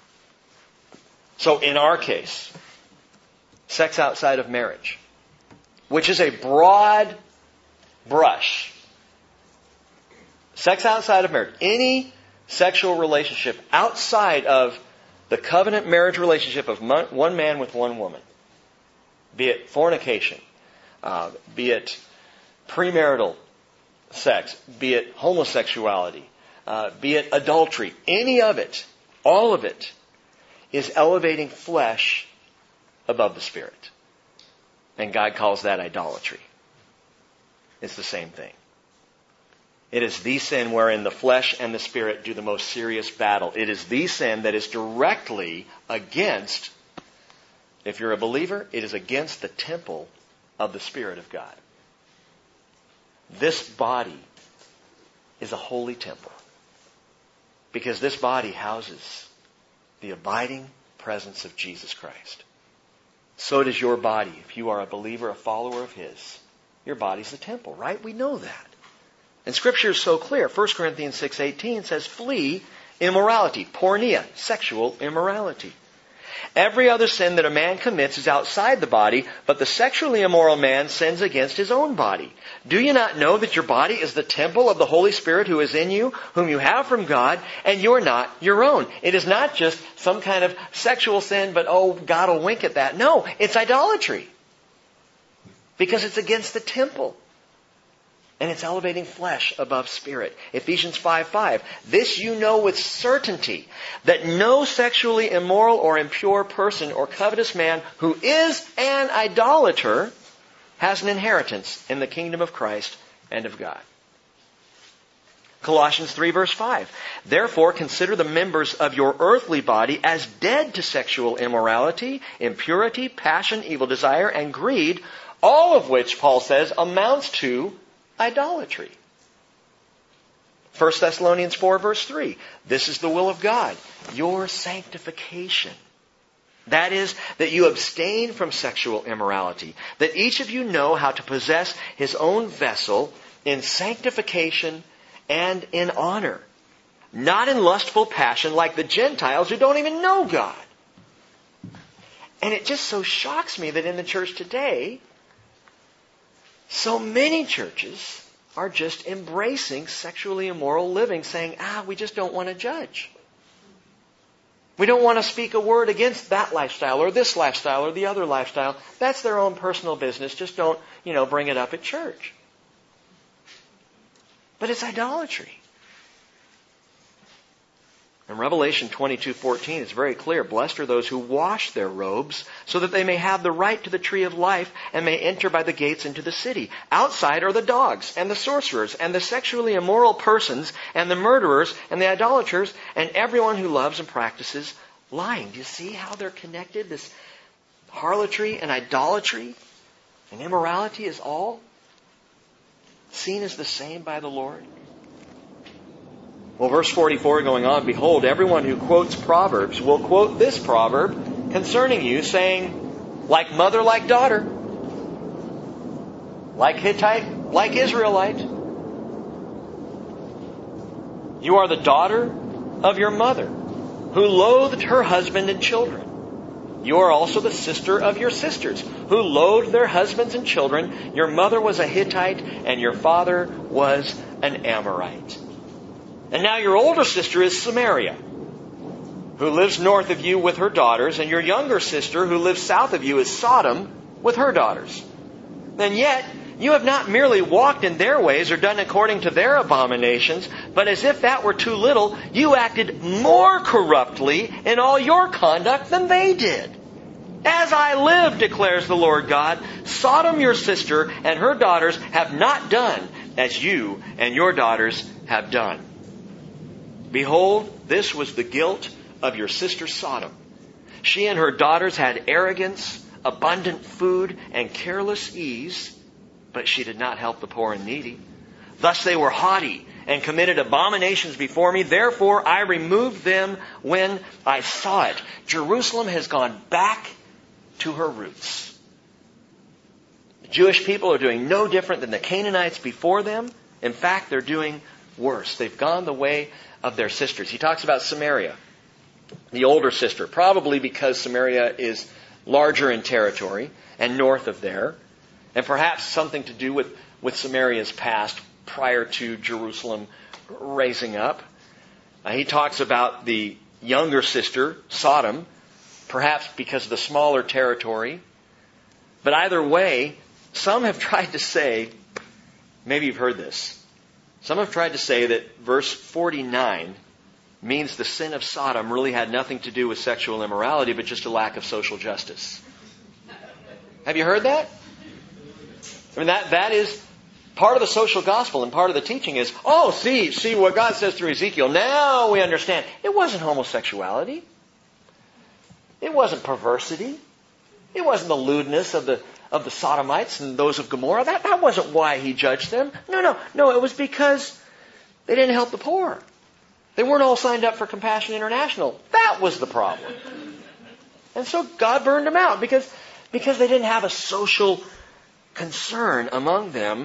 So in our case, sex outside of marriage, which is a broad brush. Sex outside of marriage. Any sexual relationship outside of the covenant marriage relationship of one man with one woman, be it fornication, be it premarital sex, be it homosexuality, be it adultery, any of it, all of it, is elevating flesh above the Spirit. And God calls that idolatry. It's the same thing. It is the sin wherein the flesh and the Spirit do the most serious battle. It is the sin that is directly against, if you're a believer, it is against the temple of the Spirit of God. This body is a holy temple because this body houses the abiding presence of Jesus Christ. So does your body. If you are a believer, a follower of His, your body's the temple, right? We know that. And Scripture is so clear. 1 Corinthians 6:18 says, flee immorality, porneia, sexual immorality. Every other sin that a man commits is outside the body, but the sexually immoral man sins against his own body. Do you not know that your body is the temple of the Holy Spirit who is in you, whom you have from God, and you are not your own? It is not just some kind of sexual sin, but God will wink at that. No, it's idolatry. Because it's against the temple. And it's elevating flesh above spirit. Ephesians 5:5. This you know with certainty, that no sexually immoral or impure person or covetous man who is an idolater has an inheritance in the kingdom of Christ and of God. Colossians 3 verse 5. Therefore consider the members of your earthly body as dead to sexual immorality, impurity, passion, evil desire, and greed, all of which, Paul says, amounts to idolatry. 1 Thessalonians 4 verse 3. This is the will of God, your sanctification. That is, that you abstain from sexual immorality, that each of you know how to possess his own vessel in sanctification and in honor, not in lustful passion like the Gentiles who don't even know God. And it just so shocks me that in the church today, so many churches are just embracing sexually immoral living, saying, we just don't want to judge. We don't want to speak a word against that lifestyle or this lifestyle or the other lifestyle. That's their own personal business. Just don't, bring it up at church. But it's idolatry. In Revelation 22:14, it's very clear. Blessed are those who wash their robes so that they may have the right to the tree of life and may enter by the gates into the city. Outside are the dogs and the sorcerers and the sexually immoral persons and the murderers and the idolaters and everyone who loves and practices lying. Do you see how they're connected? This harlotry and idolatry and immorality is all seen as the same by the Lord. Well, verse 44 going on, behold, everyone who quotes Proverbs will quote this proverb concerning you, saying, like mother, like daughter, like Hittite, like Israelite. You are the daughter of your mother, who loathed her husband and children. You are also the sister of your sisters, who loathed their husbands and children. Your mother was a Hittite, and your father was an Amorite. And now your older sister is Samaria, who lives north of you with her daughters, and your younger sister, who lives south of you, is Sodom with her daughters. And yet, you have not merely walked in their ways or done according to their abominations, but as if that were too little, you acted more corruptly in all your conduct than they did. As I live, declares the Lord God, Sodom your sister and her daughters have not done as you and your daughters have done. Behold, this was the guilt of your sister Sodom. She and her daughters had arrogance, abundant food, and careless ease, but she did not help the poor and needy. Thus they were haughty and committed abominations before me. Therefore I removed them when I saw it. Jerusalem has gone back to her roots. The Jewish people are doing no different than the Canaanites before them. In fact, they're doing worse. They've gone the way of their sisters. He talks about Samaria, the older sister, probably because Samaria is larger in territory and north of there, and perhaps something to do with Samaria's past prior to Jerusalem raising up. He talks about the younger sister, Sodom, perhaps because of the smaller territory. But either way, some have tried to say, maybe you've heard this, Some have tried to say that verse 49 means the sin of Sodom really had nothing to do with sexual immorality, but just a lack of social justice. Have you heard that? I mean, that is part of the social gospel, and part of the teaching is, see what God says through Ezekiel. Now we understand. It wasn't homosexuality. It wasn't perversity. It wasn't the lewdness of the Sodomites and those of Gomorrah. That wasn't why he judged them. No, it was because they didn't help the poor. They weren't all signed up for Compassion International. That was the problem. And so God burned them out because they didn't have a social concern among them.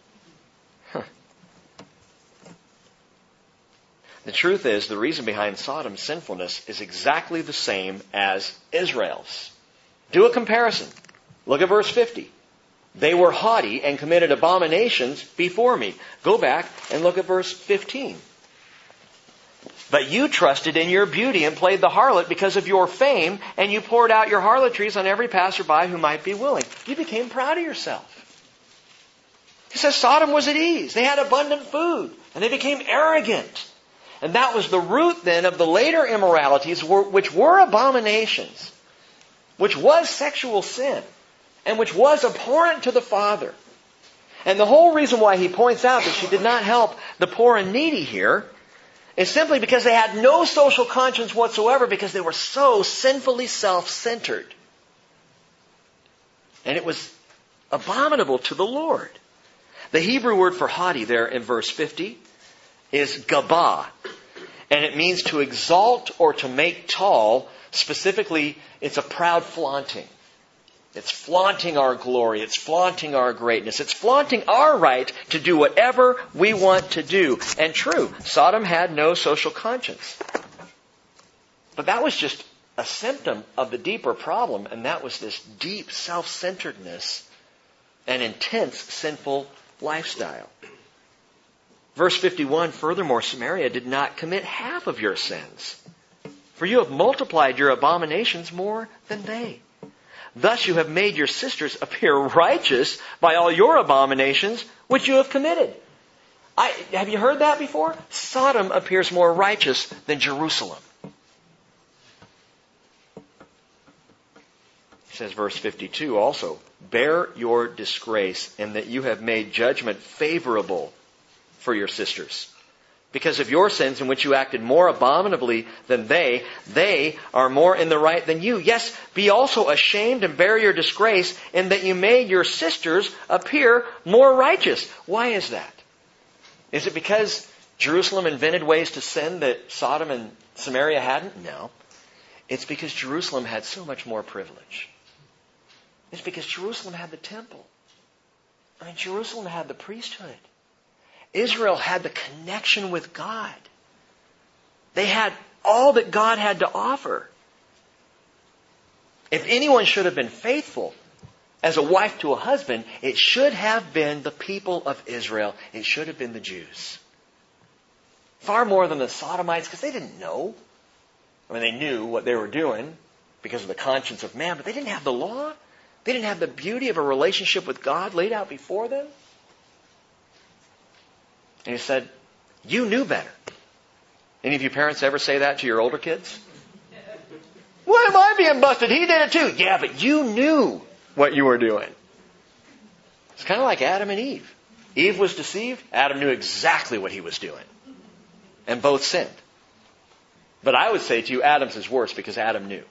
The truth is, the reason behind Sodom's sinfulness is exactly the same as Israel's. Do a comparison. Look at verse 50. They were haughty and committed abominations before me. Go back and look at verse 15. But you trusted in your beauty and played the harlot because of your fame, and you poured out your harlotries on every passerby who might be willing. You became proud of yourself. He says Sodom was at ease. They had abundant food, and they became arrogant. And that was the root then of the later immoralities, which were abominations, which was sexual sin, and which was abhorrent to the Father. And the whole reason why he points out that she did not help the poor and needy here is simply because they had no social conscience whatsoever, because they were so sinfully self-centered. And it was abominable to the Lord. The Hebrew word for haughty there in verse 50 is gabah. And it means to exalt or to make tall. Specifically, it's a proud flaunting. It's flaunting our glory. It's flaunting our greatness. It's flaunting our right to do whatever we want to do. And true, Sodom had no social conscience. But that was just a symptom of the deeper problem, and that was this deep self-centeredness and intense sinful lifestyle. Verse 51, furthermore, Samaria did not commit half of your sins, for you have multiplied your abominations more than they. Thus you have made your sisters appear righteous by all your abominations which you have committed. Have you heard that before? Sodom appears more righteous than Jerusalem. It says verse 52 also, bear your disgrace in that you have made judgment favorable for your sisters. Because of your sins in which you acted more abominably than they are more in the right than you. Yes, be also ashamed and bear your disgrace in that you made your sisters appear more righteous. Why is that? Is it because Jerusalem invented ways to sin that Sodom and Samaria hadn't? No. It's because Jerusalem had so much more privilege. It's because Jerusalem had the temple. I mean, Jerusalem had the priesthood. Israel had the connection with God. They had all that God had to offer. If anyone should have been faithful as a wife to a husband, it should have been the people of Israel. It should have been the Jews. Far more than the Sodomites, because they didn't know. I mean, they knew what they were doing because of the conscience of man, but they didn't have the law. They didn't have the beauty of a relationship with God laid out before them. And he said, you knew better. Any of you parents ever say that to your older kids? Why am I being busted? He did it too. Yeah, but you knew what you were doing. It's kind of like Adam and Eve. Eve was deceived. Adam knew exactly what he was doing. And both sinned. But I would say to you, Adam's is worse because Adam knew.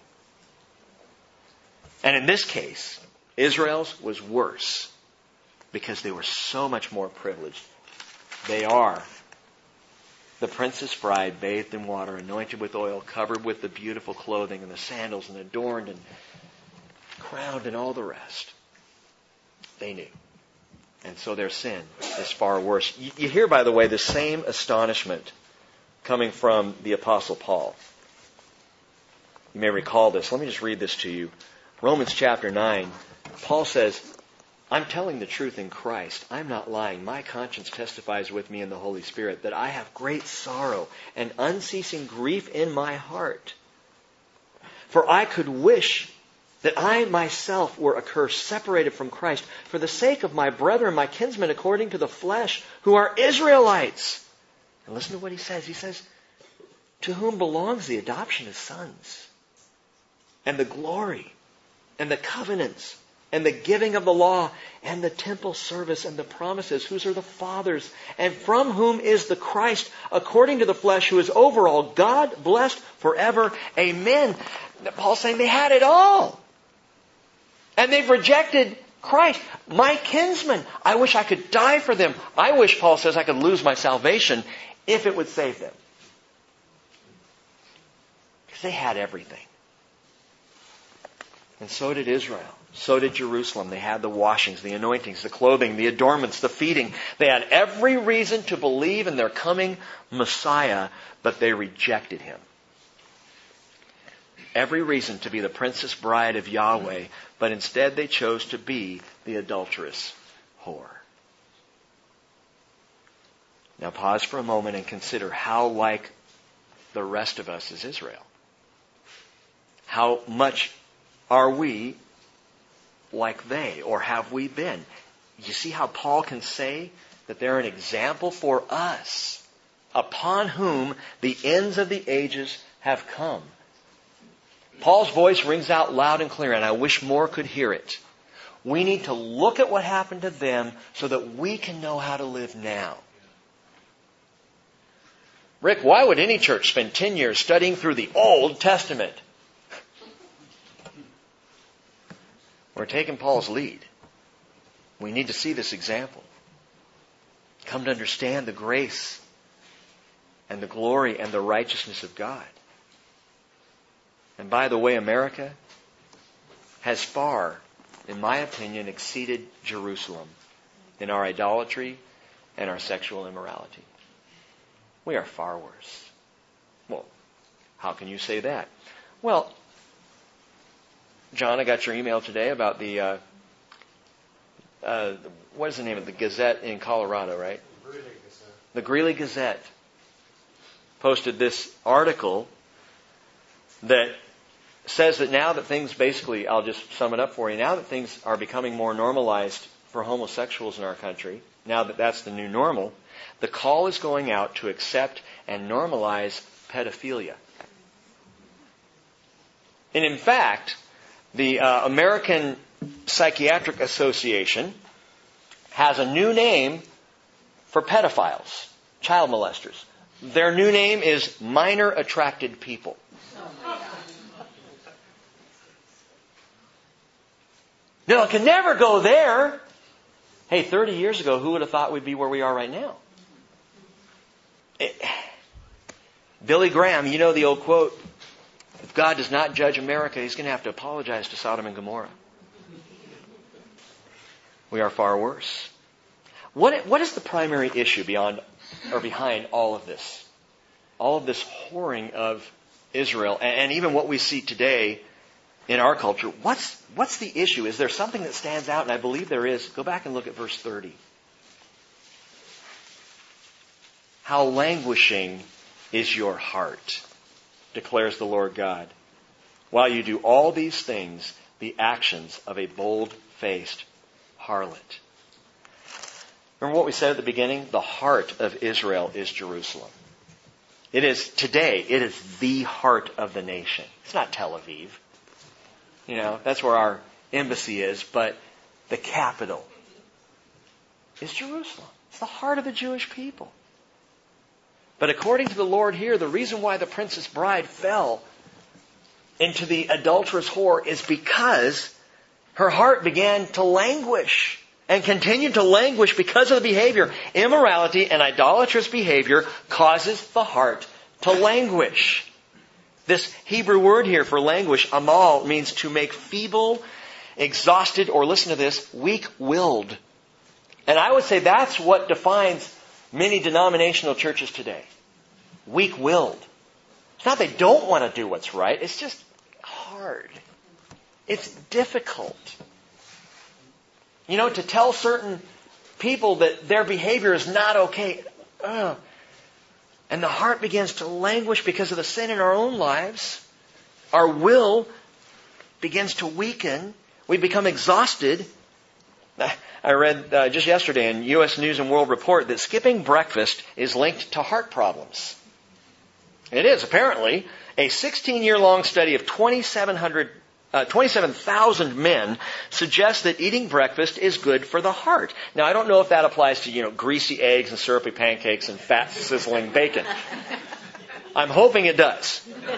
And in this case, Israel's was worse because they were so much more privileged. They are the princess bride, bathed in water, anointed with oil, covered with the beautiful clothing and the sandals, and adorned and crowned and all the rest. They knew. And so their sin is far worse. You hear, by the way, the same astonishment coming from the Apostle Paul. You may recall this. Let me just read this to you. Romans chapter 9, Paul says, I'm telling the truth in Christ. I'm not lying. My conscience testifies with me in the Holy Spirit that I have great sorrow and unceasing grief in my heart. For I could wish that I myself were accursed, separated from Christ, for the sake of my brethren, my kinsmen according to the flesh, who are Israelites. And listen to what he says. He says, to whom belongs the adoption as sons, and the glory, and the covenants, and the giving of the law, and the temple service, and the promises, whose are the fathers, and from whom is the Christ, according to the flesh, who is over all, God blessed forever. Amen. Paul's saying they had it all. And they've rejected Christ. My kinsmen, I wish I could die for them. I wish, Paul says, I could lose my salvation if it would save them. Because they had everything. And so did Israel. So did Jerusalem. They had the washings, the anointings, the clothing, the adornments, the feeding. They had every reason to believe in their coming Messiah, but they rejected Him. Every reason to be the princess bride of Yahweh, but instead they chose to be the adulterous whore. Now pause for a moment and consider how like the rest of us is Israel. How much are we like they, or have we been? You see how Paul can say that they're an example for us, upon whom the ends of the ages have come. Paul's voice rings out loud and clear, and I wish more could hear it. We need to look at what happened to them so that we can know how to live now. Rick, why would any church spend 10 years studying through the Old Testament? We're taking Paul's lead. We need to see this example. Come to understand the grace and the glory and the righteousness of God. And by the way, America has far, in my opinion, exceeded Jerusalem in our idolatry and our sexual immorality. We are far worse. Well, how can you say that? Well, John, I got your email today about the, what is the name of the Gazette in Colorado, right? The Greeley Gazette posted this article that says that now that things basically, I'll just sum it up for you, now that things are becoming more normalized for homosexuals in our country, now that that's the new normal, the call is going out to accept and normalize pedophilia. And in fact, the American Psychiatric Association has a new name for pedophiles, child molesters. Their new name is minor attracted people. No, it can never go there. Hey, 30 years ago, who would have thought we'd be where we are right now? Billy Graham, you know the old quote, if God does not judge America, He's going to have to apologize to Sodom and Gomorrah. We are far worse. What is the primary issue beyond or behind all of this? All of this whoring of Israel, and even what we see today in our culture. What's the issue? Is there something that stands out? And I believe there is. Go back and look at verse 30. How languishing is your heart, declares the Lord God, while you do all these things, the actions of a bold-faced harlot. Remember what we said at the beginning? The heart of Israel is Jerusalem. It is the heart of the nation. It's not Tel Aviv. You know, that's where our embassy is, but the capital is Jerusalem. It's the heart of the Jewish people. But according to the Lord here, the reason why the princess bride fell into the adulterous whore is because her heart began to languish and continued to languish because of the behavior. Immorality and idolatrous behavior causes the heart to languish. This Hebrew word here for languish, amal, means to make feeble, exhausted, or listen to this, weak-willed. And I would say that's what defines many denominational churches today. Weak-willed. It's not they don't want to do what's right. It's just hard. It's difficult. You know, to tell certain people that their behavior is not okay. And the heart begins to languish because of the sin in our own lives. Our will begins to weaken. We become exhausted. I read just yesterday in U.S. News and World Report that skipping breakfast is linked to heart problems. It is, apparently. A 16-year-long study of 27,000 men suggests that eating breakfast is good for the heart. Now, I don't know if that applies to, greasy eggs and syrupy pancakes and fat sizzling bacon. I'm hoping it does.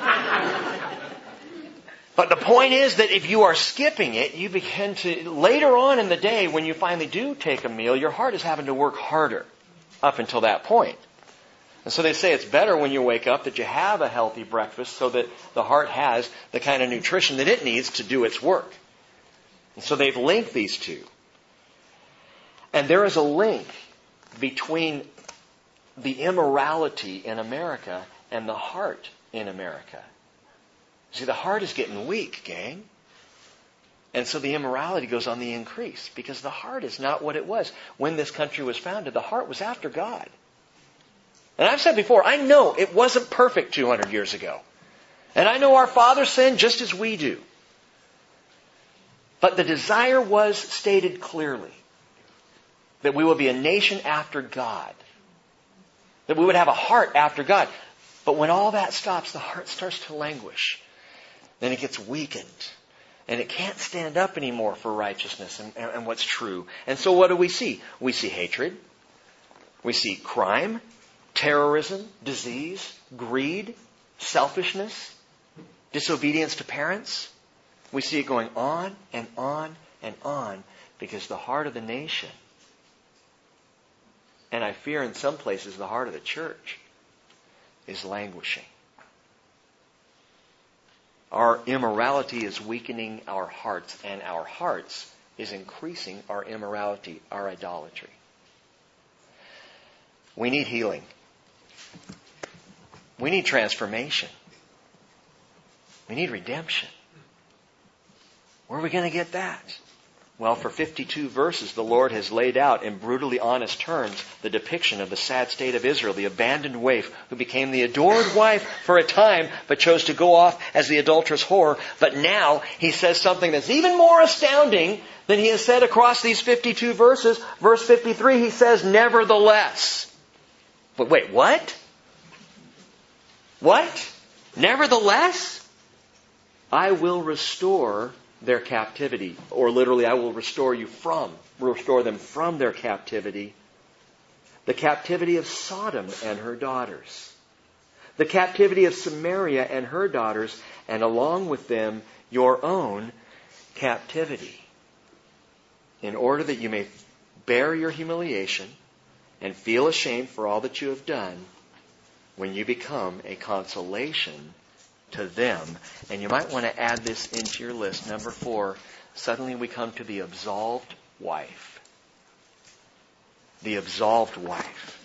But the point is that if you are skipping it, you begin to, later on in the day, when you finally do take a meal, your heart is having to work harder up until that point. And so they say it's better when you wake up that you have a healthy breakfast so that the heart has the kind of nutrition that it needs to do its work. And so they've linked these two. And there is a link between the immorality in America and the heart in America. See, the heart is getting weak, gang. And so the immorality goes on the increase because the heart is not what it was. When this country was founded, the heart was after God. And I've said before, I know it wasn't perfect 200 years ago. And I know our fathers sinned just as we do. But the desire was stated clearly that we would be a nation after God. That we would have a heart after God. But when all that stops, the heart starts to languish. Then it gets weakened. And it can't stand up anymore for righteousness and what's true. And so what do we see? We see hatred. We see crime, terrorism, disease, greed, selfishness, disobedience to parents. We see it going on and on and on because the heart of the nation, and I fear in some places the heart of the church, is languishing. Our immorality is weakening our hearts, and our hearts is increasing our immorality, our idolatry. We need healing. We need transformation. We need redemption. Where are we going to get that? Well, for 52 verses, the Lord has laid out in brutally honest terms the depiction of the sad state of Israel, the abandoned waif who became the adored wife for a time, but chose to go off as the adulterous whore. But now he says something that's even more astounding than he has said across these 52 verses. Verse 53, he says, nevertheless. But wait, what? What? Nevertheless, I will restore their captivity. Or literally, I will restore them from their captivity. The captivity of Sodom and her daughters. The captivity of Samaria and her daughters, and along with them, your own captivity. In order that you may bear your humiliation and feel ashamed for all that you have done when you become a consolation to them. And you might want to add this into your list. Number 4, suddenly we come to the absolved wife. The absolved wife.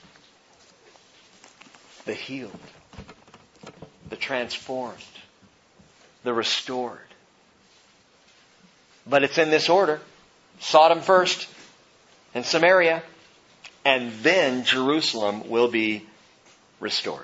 The healed. The transformed. The restored. But it's in this order. Sodom first, and Samaria, and then Jerusalem will be restored.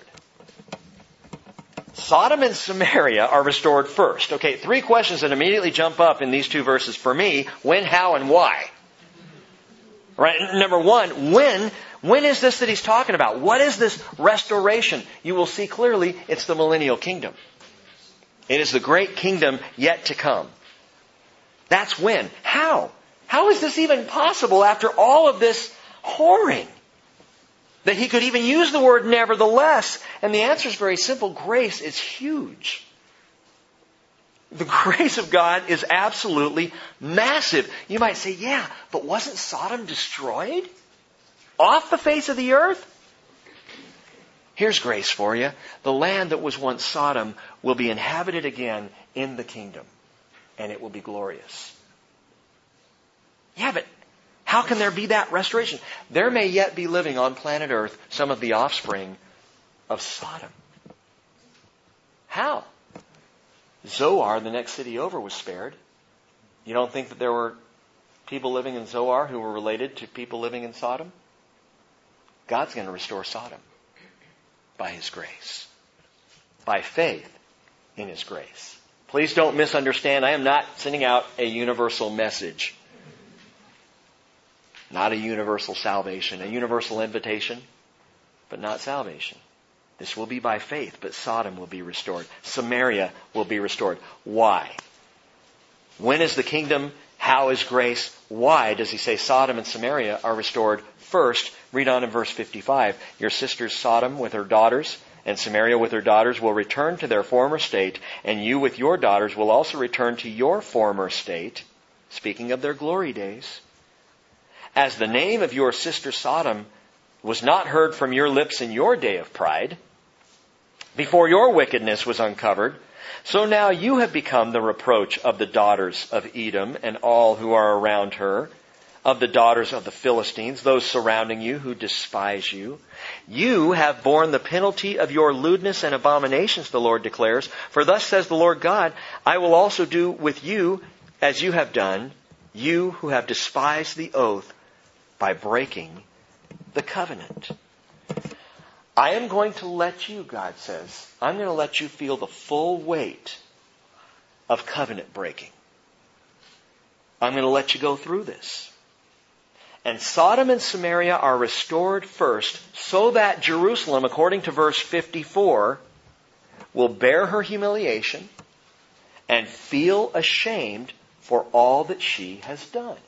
Sodom and Samaria are restored first. Okay, 3 questions that immediately jump up in these 2 verses for me. When, how, and why? Right? Number 1, when is this that he's talking about? What is this restoration? You will see clearly it's the millennial kingdom. It is the great kingdom yet to come. That's when. How? How is this even possible after all of this whoring? That he could even use the word nevertheless. And the answer is very simple. Grace is huge. The grace of God is absolutely massive. You might say, yeah, but wasn't Sodom destroyed? Off the face of the earth? Here's grace for you. The land that was once Sodom will be inhabited again in the kingdom. And it will be glorious. Yeah, but how can there be that restoration? There may yet be living on planet Earth some of the offspring of Sodom. How? Zoar, the next city over, was spared. You don't think that there were people living in Zoar who were related to people living in Sodom? God's going to restore Sodom by His grace. By faith in His grace. Please don't misunderstand. I am not sending out a universal message. Not a universal salvation. A universal invitation, but not salvation. This will be by faith, but Sodom will be restored. Samaria will be restored. Why? When is the kingdom? How is grace? Why does he say Sodom and Samaria are restored first? Read on in verse 55. Your sister Sodom with her daughters and Samaria with her daughters will return to their former state, and you with your daughters will also return to your former state, speaking of their glory days. As the name of your sister Sodom was not heard from your lips in your day of pride, before your wickedness was uncovered, so now you have become the reproach of the daughters of Edom and all who are around her, of the daughters of the Philistines, those surrounding you who despise you. You have borne the penalty of your lewdness and abominations, the Lord declares. For thus says the Lord God, I will also do with you as you have done, you who have despised the oath by breaking the covenant. I am going to let you, God says, I'm going to let you feel the full weight of covenant breaking. I'm going to let you go through this. And Sodom and Samaria are restored first so that Jerusalem, according to verse 54, will bear her humiliation and feel ashamed for all that she has done.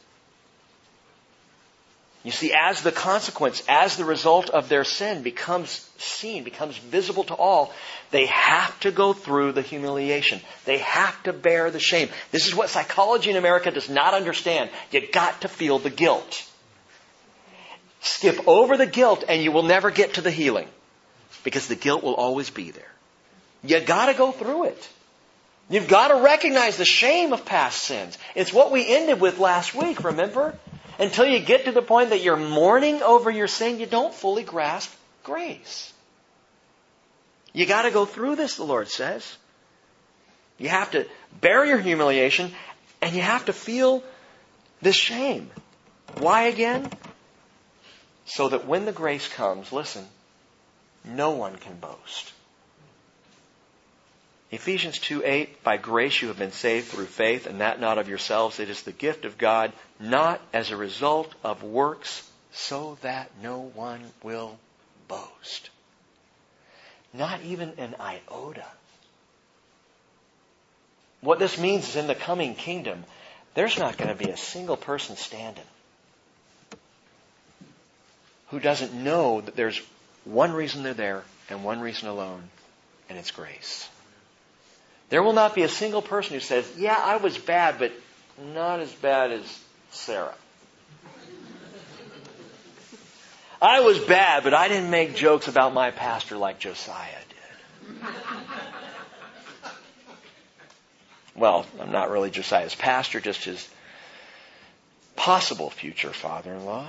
You see, as the consequence, as the result of their sin becomes seen, becomes visible to all, they have to go through the humiliation. They have to bear the shame. This is what psychology in America does not understand. You've got to feel the guilt. Skip over the guilt and you will never get to the healing. Because the guilt will always be there. You've got to go through it. You've got to recognize the shame of past sins. It's what we ended with last week, remember? Until you get to the point that you're mourning over your sin, you don't fully grasp grace. You got to go through this, the Lord says. You have to bear your humiliation and you have to feel this shame. Why again? So that when the grace comes, listen, no one can boast. Ephesians 2:8, by grace you have been saved through faith, and that not of yourselves. It is the gift of God, not as a result of works, so that no one will boast. Not even an iota. What this means is in the coming kingdom, there's not going to be a single person standing who doesn't know that there's one reason they're there and one reason alone, and it's grace. There will not be a single person who says, yeah, I was bad, but not as bad as Sarah. I was bad, but I didn't make jokes about my pastor like Josiah did. Well, I'm not really Josiah's pastor, just his possible future father-in-law.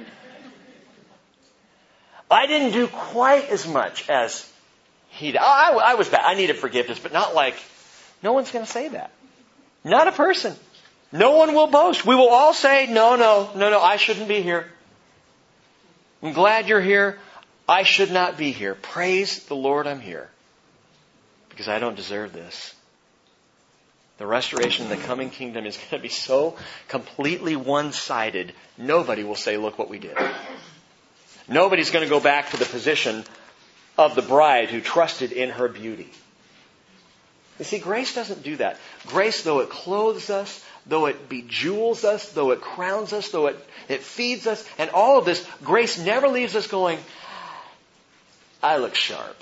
I didn't do quite as much as he did. I was bad. I needed forgiveness, but not like, no one's going to say that. Not a person. No one will boast. We will all say, no, I shouldn't be here. I'm glad you're here. I should not be here. Praise the Lord, I'm here. Because I don't deserve this. The restoration in the coming kingdom is going to be so completely one-sided, nobody will say, look what we did. Nobody's going to go back to the position of the bride who trusted in her beauty. You see, grace doesn't do that. Grace, though it clothes us, though it bejewels us, though it crowns us, though it feeds us, and all of this, grace never leaves us going, I look sharp.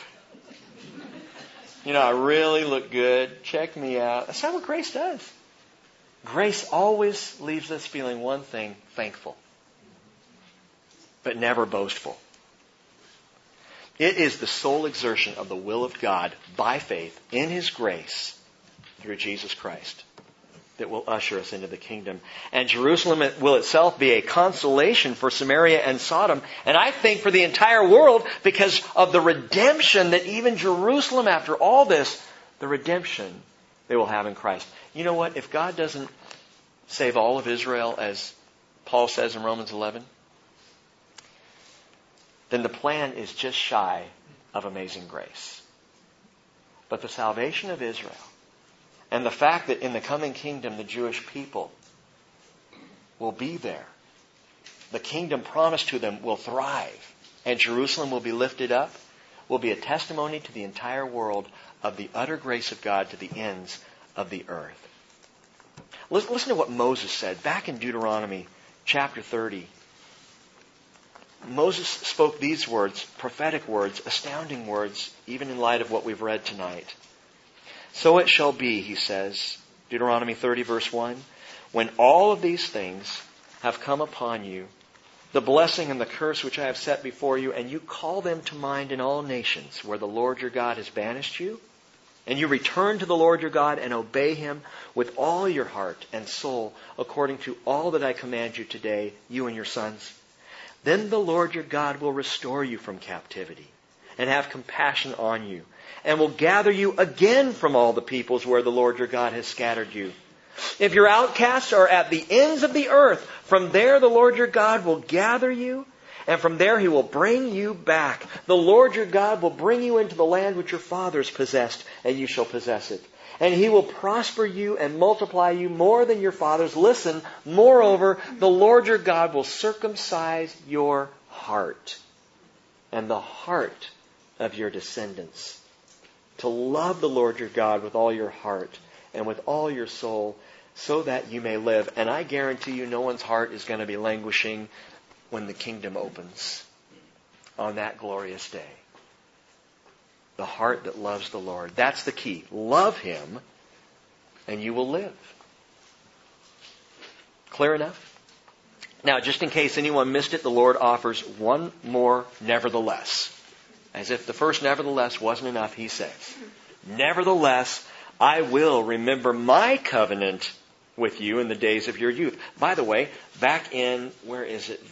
I really look good. Check me out. That's not what grace does. Grace always leaves us feeling one thing, thankful. But never boastful. It is the sole exertion of the will of God by faith in His grace through Jesus Christ that will usher us into the kingdom. And Jerusalem will itself be a consolation for Samaria and Sodom, and I think for the entire world, because of the redemption that even Jerusalem, after all this, the redemption they will have in Christ. You know what? If God doesn't save all of Israel, as Paul says in Romans 11, then the plan is just shy of amazing grace. But the salvation of Israel And the fact that in the coming kingdom the Jewish people will be there. The kingdom promised to them will thrive. And Jerusalem will be lifted up, will be a testimony to the entire world of the utter grace of God to the ends of the earth. Listen to what Moses said back in Deuteronomy chapter 30. Moses spoke these words, prophetic words, astounding words, even in light of what we've read tonight. So it shall be, he says, Deuteronomy 30 verse 1, when all of these things have come upon you, the blessing and the curse which I have set before you, and you call them to mind in all nations where the Lord your God has banished you, and you return to the Lord your God and obey Him with all your heart and soul, according to all that I command you today, you and your sons, then the Lord your God will restore you from captivity and have compassion on you, and will gather you again from all the peoples where the Lord your God has scattered you. If your outcasts are at the ends of the earth, from there the Lord your God will gather you, and from there He will bring you back. The Lord your God will bring you into the land which your fathers possessed, and you shall possess it. And He will prosper you and multiply you more than your fathers. Listen, moreover, the Lord your God will circumcise your heart and the heart of your descendants, to love the Lord your God with all your heart and with all your soul, so that you may live. And I guarantee you no one's heart is going to be languishing when the kingdom opens on that glorious day. The heart that loves the Lord. That's the key. Love Him and you will live. Clear enough? Now, just in case anyone missed it, the Lord offers one more nevertheless. As if the first nevertheless wasn't enough, He says, nevertheless, I will remember my covenant with you in the days of your youth. By the way, back in, where is it?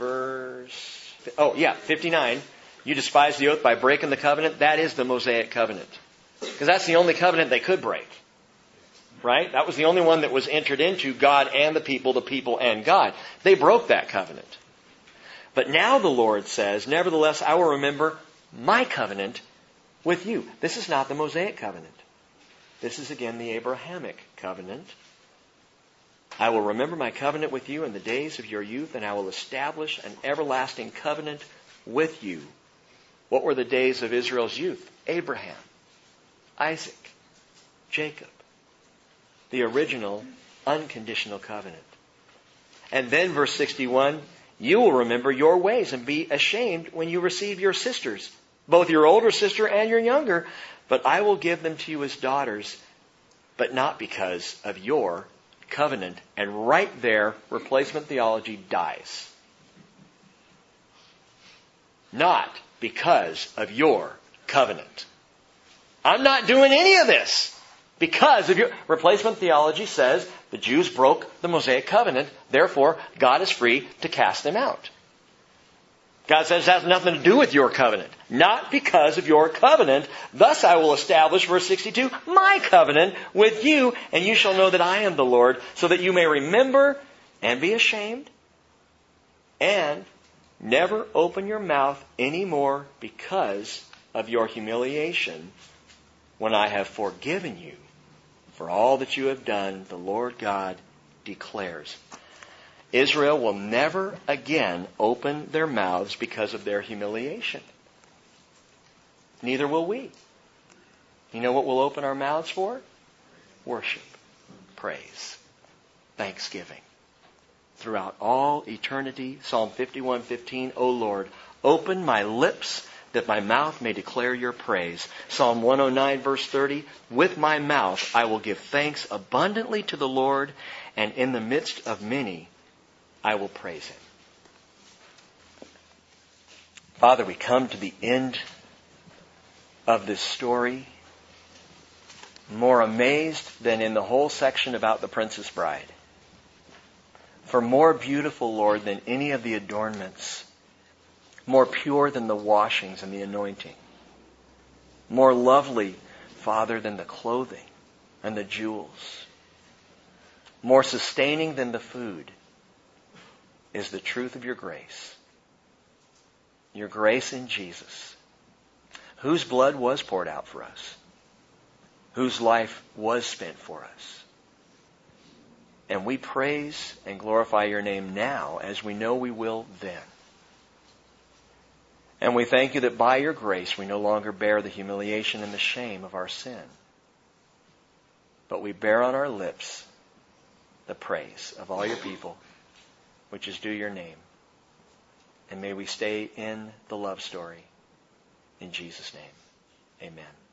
59. You despise the oath by breaking the covenant. That is the Mosaic covenant. Because that's the only covenant they could break. Right? That was the only one that was entered into, God and the people and God. They broke that covenant. But now the Lord says, nevertheless, I will remember my covenant with you. This is not the Mosaic covenant. This is again the Abrahamic covenant. I will remember my covenant with you in the days of your youth, and I will establish an everlasting covenant with you. What were the days of Israel's youth? Abraham, Isaac, Jacob. The original unconditional covenant. And then verse 61, you will remember your ways and be ashamed when you receive your sisters, both your older sister and your younger, but I will give them to you as daughters, but not because of your covenant. And right there, replacement theology dies. Not because of your covenant. I'm not doing any of this because of your... Replacement theology says the Jews broke the Mosaic covenant, therefore God is free to cast them out. God says it has nothing to do with your covenant. Not because of your covenant. Thus I will establish, verse 62, my covenant with you, and you shall know that I am the Lord, so that you may remember and be ashamed, and never open your mouth anymore because of your humiliation, when I have forgiven you for all that you have done, the Lord God declares. Israel will never again open their mouths because of their humiliation. Neither will we. You know what we'll open our mouths for? Worship, praise, thanksgiving. Throughout all eternity, Psalm 51:15, O Lord, open my lips that my mouth may declare your praise. Psalm 109 verse 30, with my mouth I will give thanks abundantly to the Lord, and in the midst of many I will praise Him. Father, we come to the end of this story, more amazed than in the whole section about the Princess Bride. For more beautiful, Lord, than any of the adornments, more pure than the washings and the anointing, more lovely, Father, than the clothing and the jewels, more sustaining than the food, is the truth of your grace. Your grace in Jesus, whose blood was poured out for us, whose life was spent for us. And we praise and glorify your name now as we know we will then. And we thank you that by your grace we no longer bear the humiliation and the shame of our sin, but we bear on our lips the praise of all your people, which is due your name. And may we stay in the love story. In Jesus' name, amen.